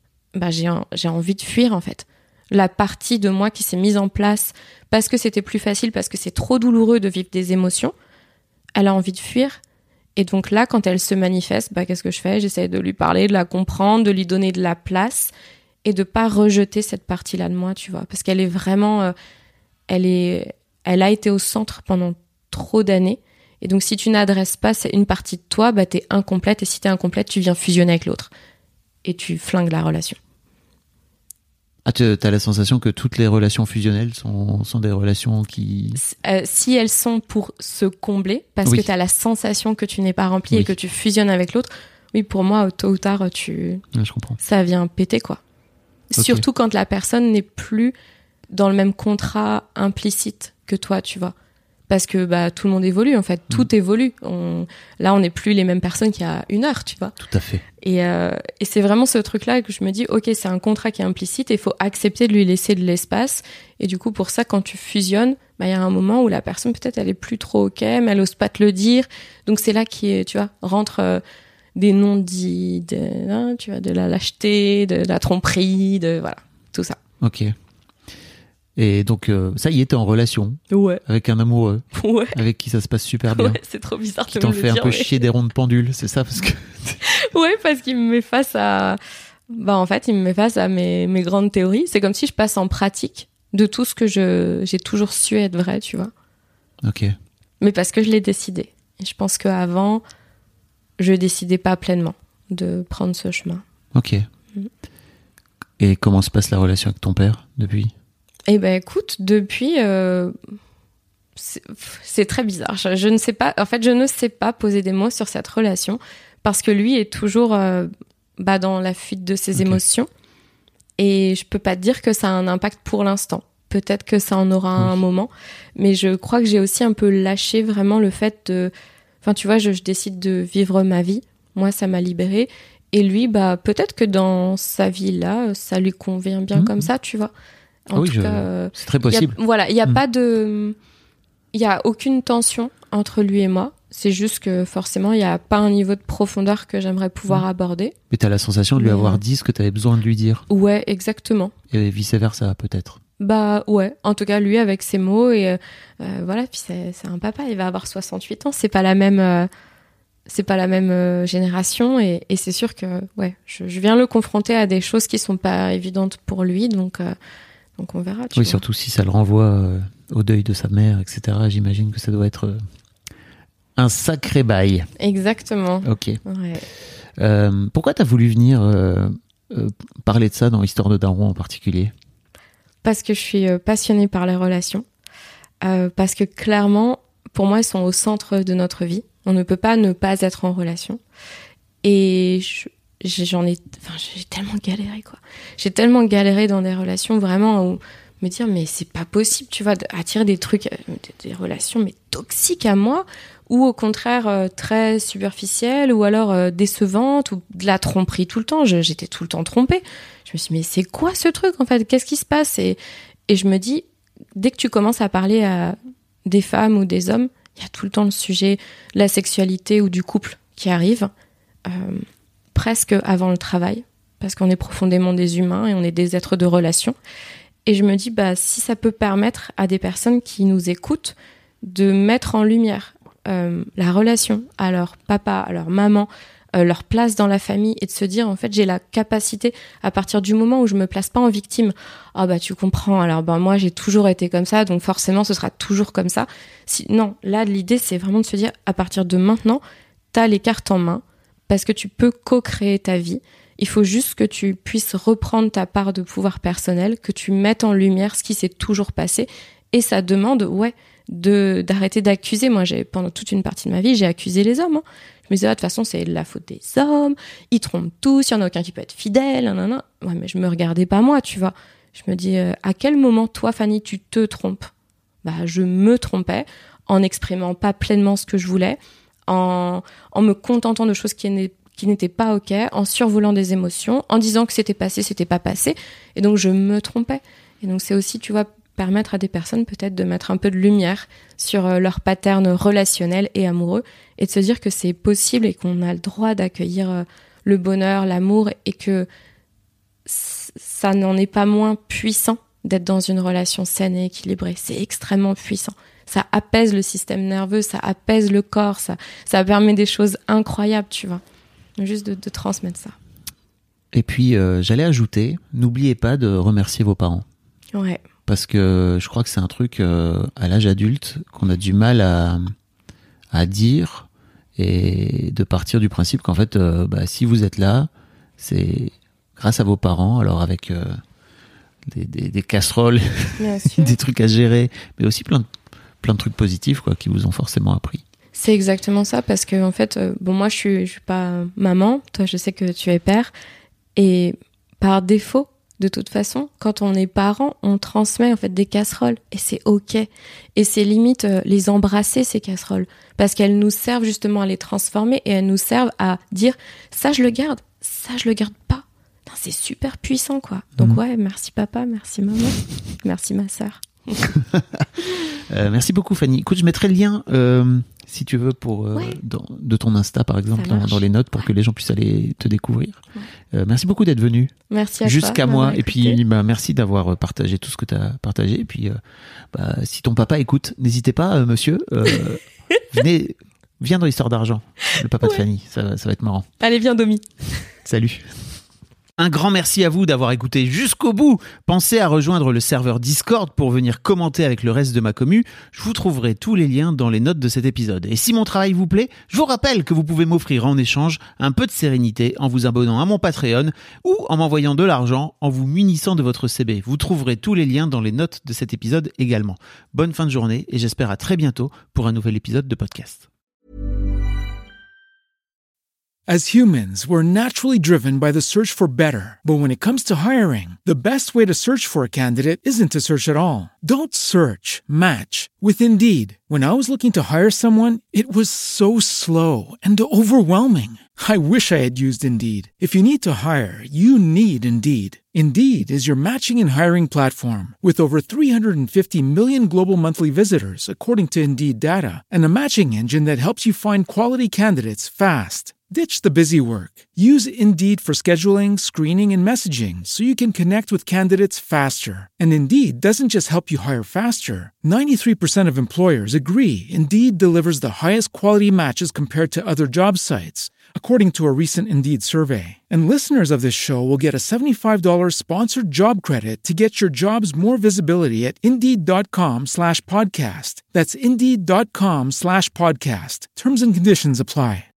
Speaker 3: j'ai envie de fuir, en fait. La partie de moi qui s'est mise en place parce que c'était plus facile, parce que c'est trop douloureux de vivre des émotions, elle a envie de fuir. Et donc là, quand elle se manifeste, qu'est-ce que je fais ? J'essaie de lui parler, de la comprendre, de lui donner de la place et de pas rejeter cette partie-là de moi, tu vois. Parce qu'elle est vraiment... elle a été au centre pendant trop d'années. Et donc, si tu n'adresses pas une partie de toi, t'es incomplète. Et si t'es incomplète, tu viens fusionner avec l'autre. Et tu flingues la relation.
Speaker 4: Ah, t'as la sensation que toutes les relations fusionnelles sont des relations qui...
Speaker 3: Si elles sont pour se combler, parce
Speaker 4: Oui.
Speaker 3: que t'as la sensation que tu n'es pas rempli
Speaker 4: Oui.
Speaker 3: et que tu fusionnes avec l'autre, oui, pour moi, tôt ou tard,
Speaker 4: Ouais, je comprends.
Speaker 3: ça vient péter, quoi.
Speaker 4: Ok.
Speaker 3: Surtout quand la personne n'est plus dans le même contrat implicite que toi, tu vois. Parce que tout le monde évolue, en fait. Tout évolue. Là, on n'est plus les mêmes personnes qu'il y a 1 heure, tu vois.
Speaker 4: Tout à fait.
Speaker 3: Et c'est vraiment ce truc-là que je me dis, ok, c'est un contrat qui est implicite et il faut accepter de lui laisser de l'espace. Et du coup, pour ça, quand tu fusionnes, il y a un moment où la personne, peut-être, elle est plus trop ok, mais elle ose pas te le dire. Donc, c'est là qui, tu vois, rentre des non-dits, tu vois, de la lâcheté, de la tromperie, voilà, tout ça.
Speaker 4: Ok. Et donc, ça y est, t'es en relation
Speaker 3: Ouais.
Speaker 4: avec un amoureux,
Speaker 3: Ouais.
Speaker 4: avec qui ça se passe super bien.
Speaker 3: Ouais, c'est trop bizarre
Speaker 4: Qui
Speaker 3: de
Speaker 4: t'en
Speaker 3: me le
Speaker 4: fait un
Speaker 3: dire,
Speaker 4: peu
Speaker 3: mais-
Speaker 4: chier des ronds de pendule, c'est ça parce que...
Speaker 3: Ouais, parce qu'il me met face à... en fait, il me met face à mes grandes théories. C'est comme si je passe en pratique de tout ce que j'ai toujours su être vrai, tu vois.
Speaker 4: Ok.
Speaker 3: Mais parce que je l'ai décidé. Et je pense qu'avant, je décidais pas pleinement de prendre ce chemin.
Speaker 4: Ok. Et comment se passe la relation avec ton père depuis ?
Speaker 3: Eh ben, écoute, depuis... c'est très bizarre. Je ne sais pas... En fait, je ne sais pas poser des mots sur cette relation parce que lui est toujours dans la fuite de ses
Speaker 4: Ok.
Speaker 3: émotions. Et je peux pas te dire que ça a un impact pour l'instant. Peut-être que ça en aura un moment. Mais je crois que j'ai aussi un peu lâché vraiment le fait de... Enfin, tu vois, je décide de vivre ma vie. Moi, ça m'a libérée. Et lui, peut-être que dans sa vie là, ça lui convient bien comme ça, tu vois. En tout cas,
Speaker 4: c'est très possible.
Speaker 3: il y a pas de... Il y a aucune tension entre lui et moi. C'est juste que forcément, il y a pas un niveau de profondeur que j'aimerais pouvoir aborder.
Speaker 4: Mais t'as la sensation de lui
Speaker 3: Mais,
Speaker 4: avoir dit ce que t'avais besoin de lui dire.
Speaker 3: Ouais, exactement.
Speaker 4: Et vice-versa, peut-être.
Speaker 3: Ouais, en tout cas lui avec ses mots et voilà, puis c'est un papa, il va avoir 68 ans, c'est pas la même génération et c'est sûr que ouais, je viens le confronter à des choses qui sont pas évidentes pour lui, donc on verra. Tu
Speaker 4: Oui,
Speaker 3: vois.
Speaker 4: surtout si ça le renvoie au deuil de sa mère, etc. J'imagine que ça doit être un sacré bail.
Speaker 3: Exactement.
Speaker 4: Ok.
Speaker 3: Ouais.
Speaker 4: Pourquoi t'as voulu venir parler de ça dans Histoire de Daron en particulier ?
Speaker 3: Parce que je suis passionnée par les relations, parce que clairement, pour moi, elles sont au centre de notre vie. On ne peut pas ne pas être en relation. Et j'ai tellement galéré, quoi. J'ai tellement galéré dans des relations, vraiment, où me dire, mais c'est pas possible, tu vois, attirer des trucs, des relations, mais toxiques à moi, ou au contraire, très superficielles, ou alors décevantes, ou de la tromperie tout le temps. J'étais tout le temps trompée. Je me suis dit, mais c'est quoi ce truc, en fait? Qu'est-ce qui se passe? Et je me dis, dès que tu commences à parler à des femmes ou des hommes, il y a tout le temps le sujet de la sexualité ou du couple qui arrive, presque avant le travail, parce qu'on est profondément des humains et on est des êtres de relation. Et je me dis, si ça peut permettre à des personnes qui nous écoutent de mettre en lumière la relation à leur papa, à leur maman, leur place dans la famille et de se dire, en fait, j'ai la capacité, à partir du moment où je me place pas en victime, tu comprends, alors moi j'ai toujours été comme ça, donc forcément ce sera toujours comme ça. Non, là l'idée c'est vraiment de se dire, à partir de maintenant, t'as les cartes en main, parce que tu peux co-créer ta vie. Il faut juste que tu puisses reprendre ta part de pouvoir personnel, que tu mettes en lumière ce qui s'est toujours passé, et ça demande, d'arrêter d'accuser. Moi, pendant toute une partie de ma vie, j'ai accusé les hommes. Je me disais, de toute façon, c'est la faute des hommes, ils trompent tous, il y en a aucun qui peut être fidèle, nanana. Ouais, mais je me regardais pas moi, tu vois. Je me dis, à quel moment, toi, Fanny, tu te trompes? Je me trompais en exprimant pas pleinement ce que je voulais, en me contentant de choses qui n'étaient pas ok, en survolant des émotions, en disant que c'était passé, c'était pas passé. Et donc, je me trompais. Et donc, c'est aussi, tu vois, permettre à des personnes peut-être de mettre un peu de lumière sur leur pattern relationnel et amoureux et de se dire que c'est possible et qu'on a le droit d'accueillir le bonheur, l'amour et que ça n'en est pas moins puissant d'être dans une relation saine et équilibrée. C'est extrêmement puissant. Ça apaise le système nerveux, ça apaise le corps, ça permet des choses incroyables, tu vois. Juste de transmettre ça.
Speaker 4: Et puis, j'allais ajouter, n'oubliez pas de remercier vos parents.
Speaker 3: Ouais.
Speaker 4: Parce que je crois que c'est un truc à l'âge adulte qu'on a du mal à dire et de partir du principe qu'en fait, si vous êtes là, c'est grâce à vos parents. Alors avec des casseroles, des trucs à gérer, mais aussi plein de trucs positifs quoi, qui vous ont forcément appris.
Speaker 3: C'est exactement ça, parce que en fait, moi je suis pas maman, toi je sais que tu es père, et par défaut, de toute façon, quand on est parent, on transmet en fait des casseroles, et c'est ok. Et c'est limite les embrasser, ces casseroles, parce qu'elles nous servent justement à les transformer, et elles nous servent à dire ça je le garde pas. Putain, c'est super puissant quoi. Donc ouais, merci papa, merci maman, merci ma sœur.
Speaker 4: Merci beaucoup Fanny. Écoute, je mettrai le lien si tu veux de ton Insta par exemple dans les notes pour que les gens puissent aller te découvrir. Merci beaucoup d'être venu.
Speaker 3: Merci à
Speaker 4: jusqu'à
Speaker 3: toi,
Speaker 4: moi et puis merci d'avoir partagé tout ce que tu as partagé et puis si ton papa écoute, n'hésitez pas monsieur viens dans l'histoire d'argent, le papa de Fanny, ça va être marrant.
Speaker 3: Allez, viens Domi.
Speaker 4: Salut. Un grand merci à vous d'avoir écouté jusqu'au bout. Pensez à rejoindre le serveur Discord pour venir commenter avec le reste de ma commu. Je vous trouverai tous les liens dans les notes de cet épisode. Et si mon travail vous plaît, je vous rappelle que vous pouvez m'offrir en échange un peu de sérénité en vous abonnant à mon Patreon ou en m'envoyant de l'argent en vous munissant de votre CB. Vous trouverez tous les liens dans les notes de cet épisode également. Bonne fin de journée et j'espère à très bientôt pour un nouvel épisode de podcast.
Speaker 7: As humans, we're naturally driven by the search for better. But when it comes to hiring, the best way to search for a candidate isn't to search at all. Don't search, match with Indeed. When I was looking to hire someone, it was so slow and overwhelming. I wish I had used Indeed. If you need to hire, you need Indeed. Indeed is your matching and hiring platform with over 350 million global monthly visitors, according to Indeed data, and a matching engine that helps you find quality candidates fast. Ditch the busy work. Use Indeed for scheduling, screening, and messaging so you can connect with candidates faster. And Indeed doesn't just help you hire faster. 93% of employers agree Indeed delivers the highest quality matches compared to other job sites, according to a recent Indeed survey. And listeners of this show will get a $75 sponsored job credit to get your jobs more visibility at Indeed.com/podcast. That's Indeed.com/podcast. Terms and conditions apply.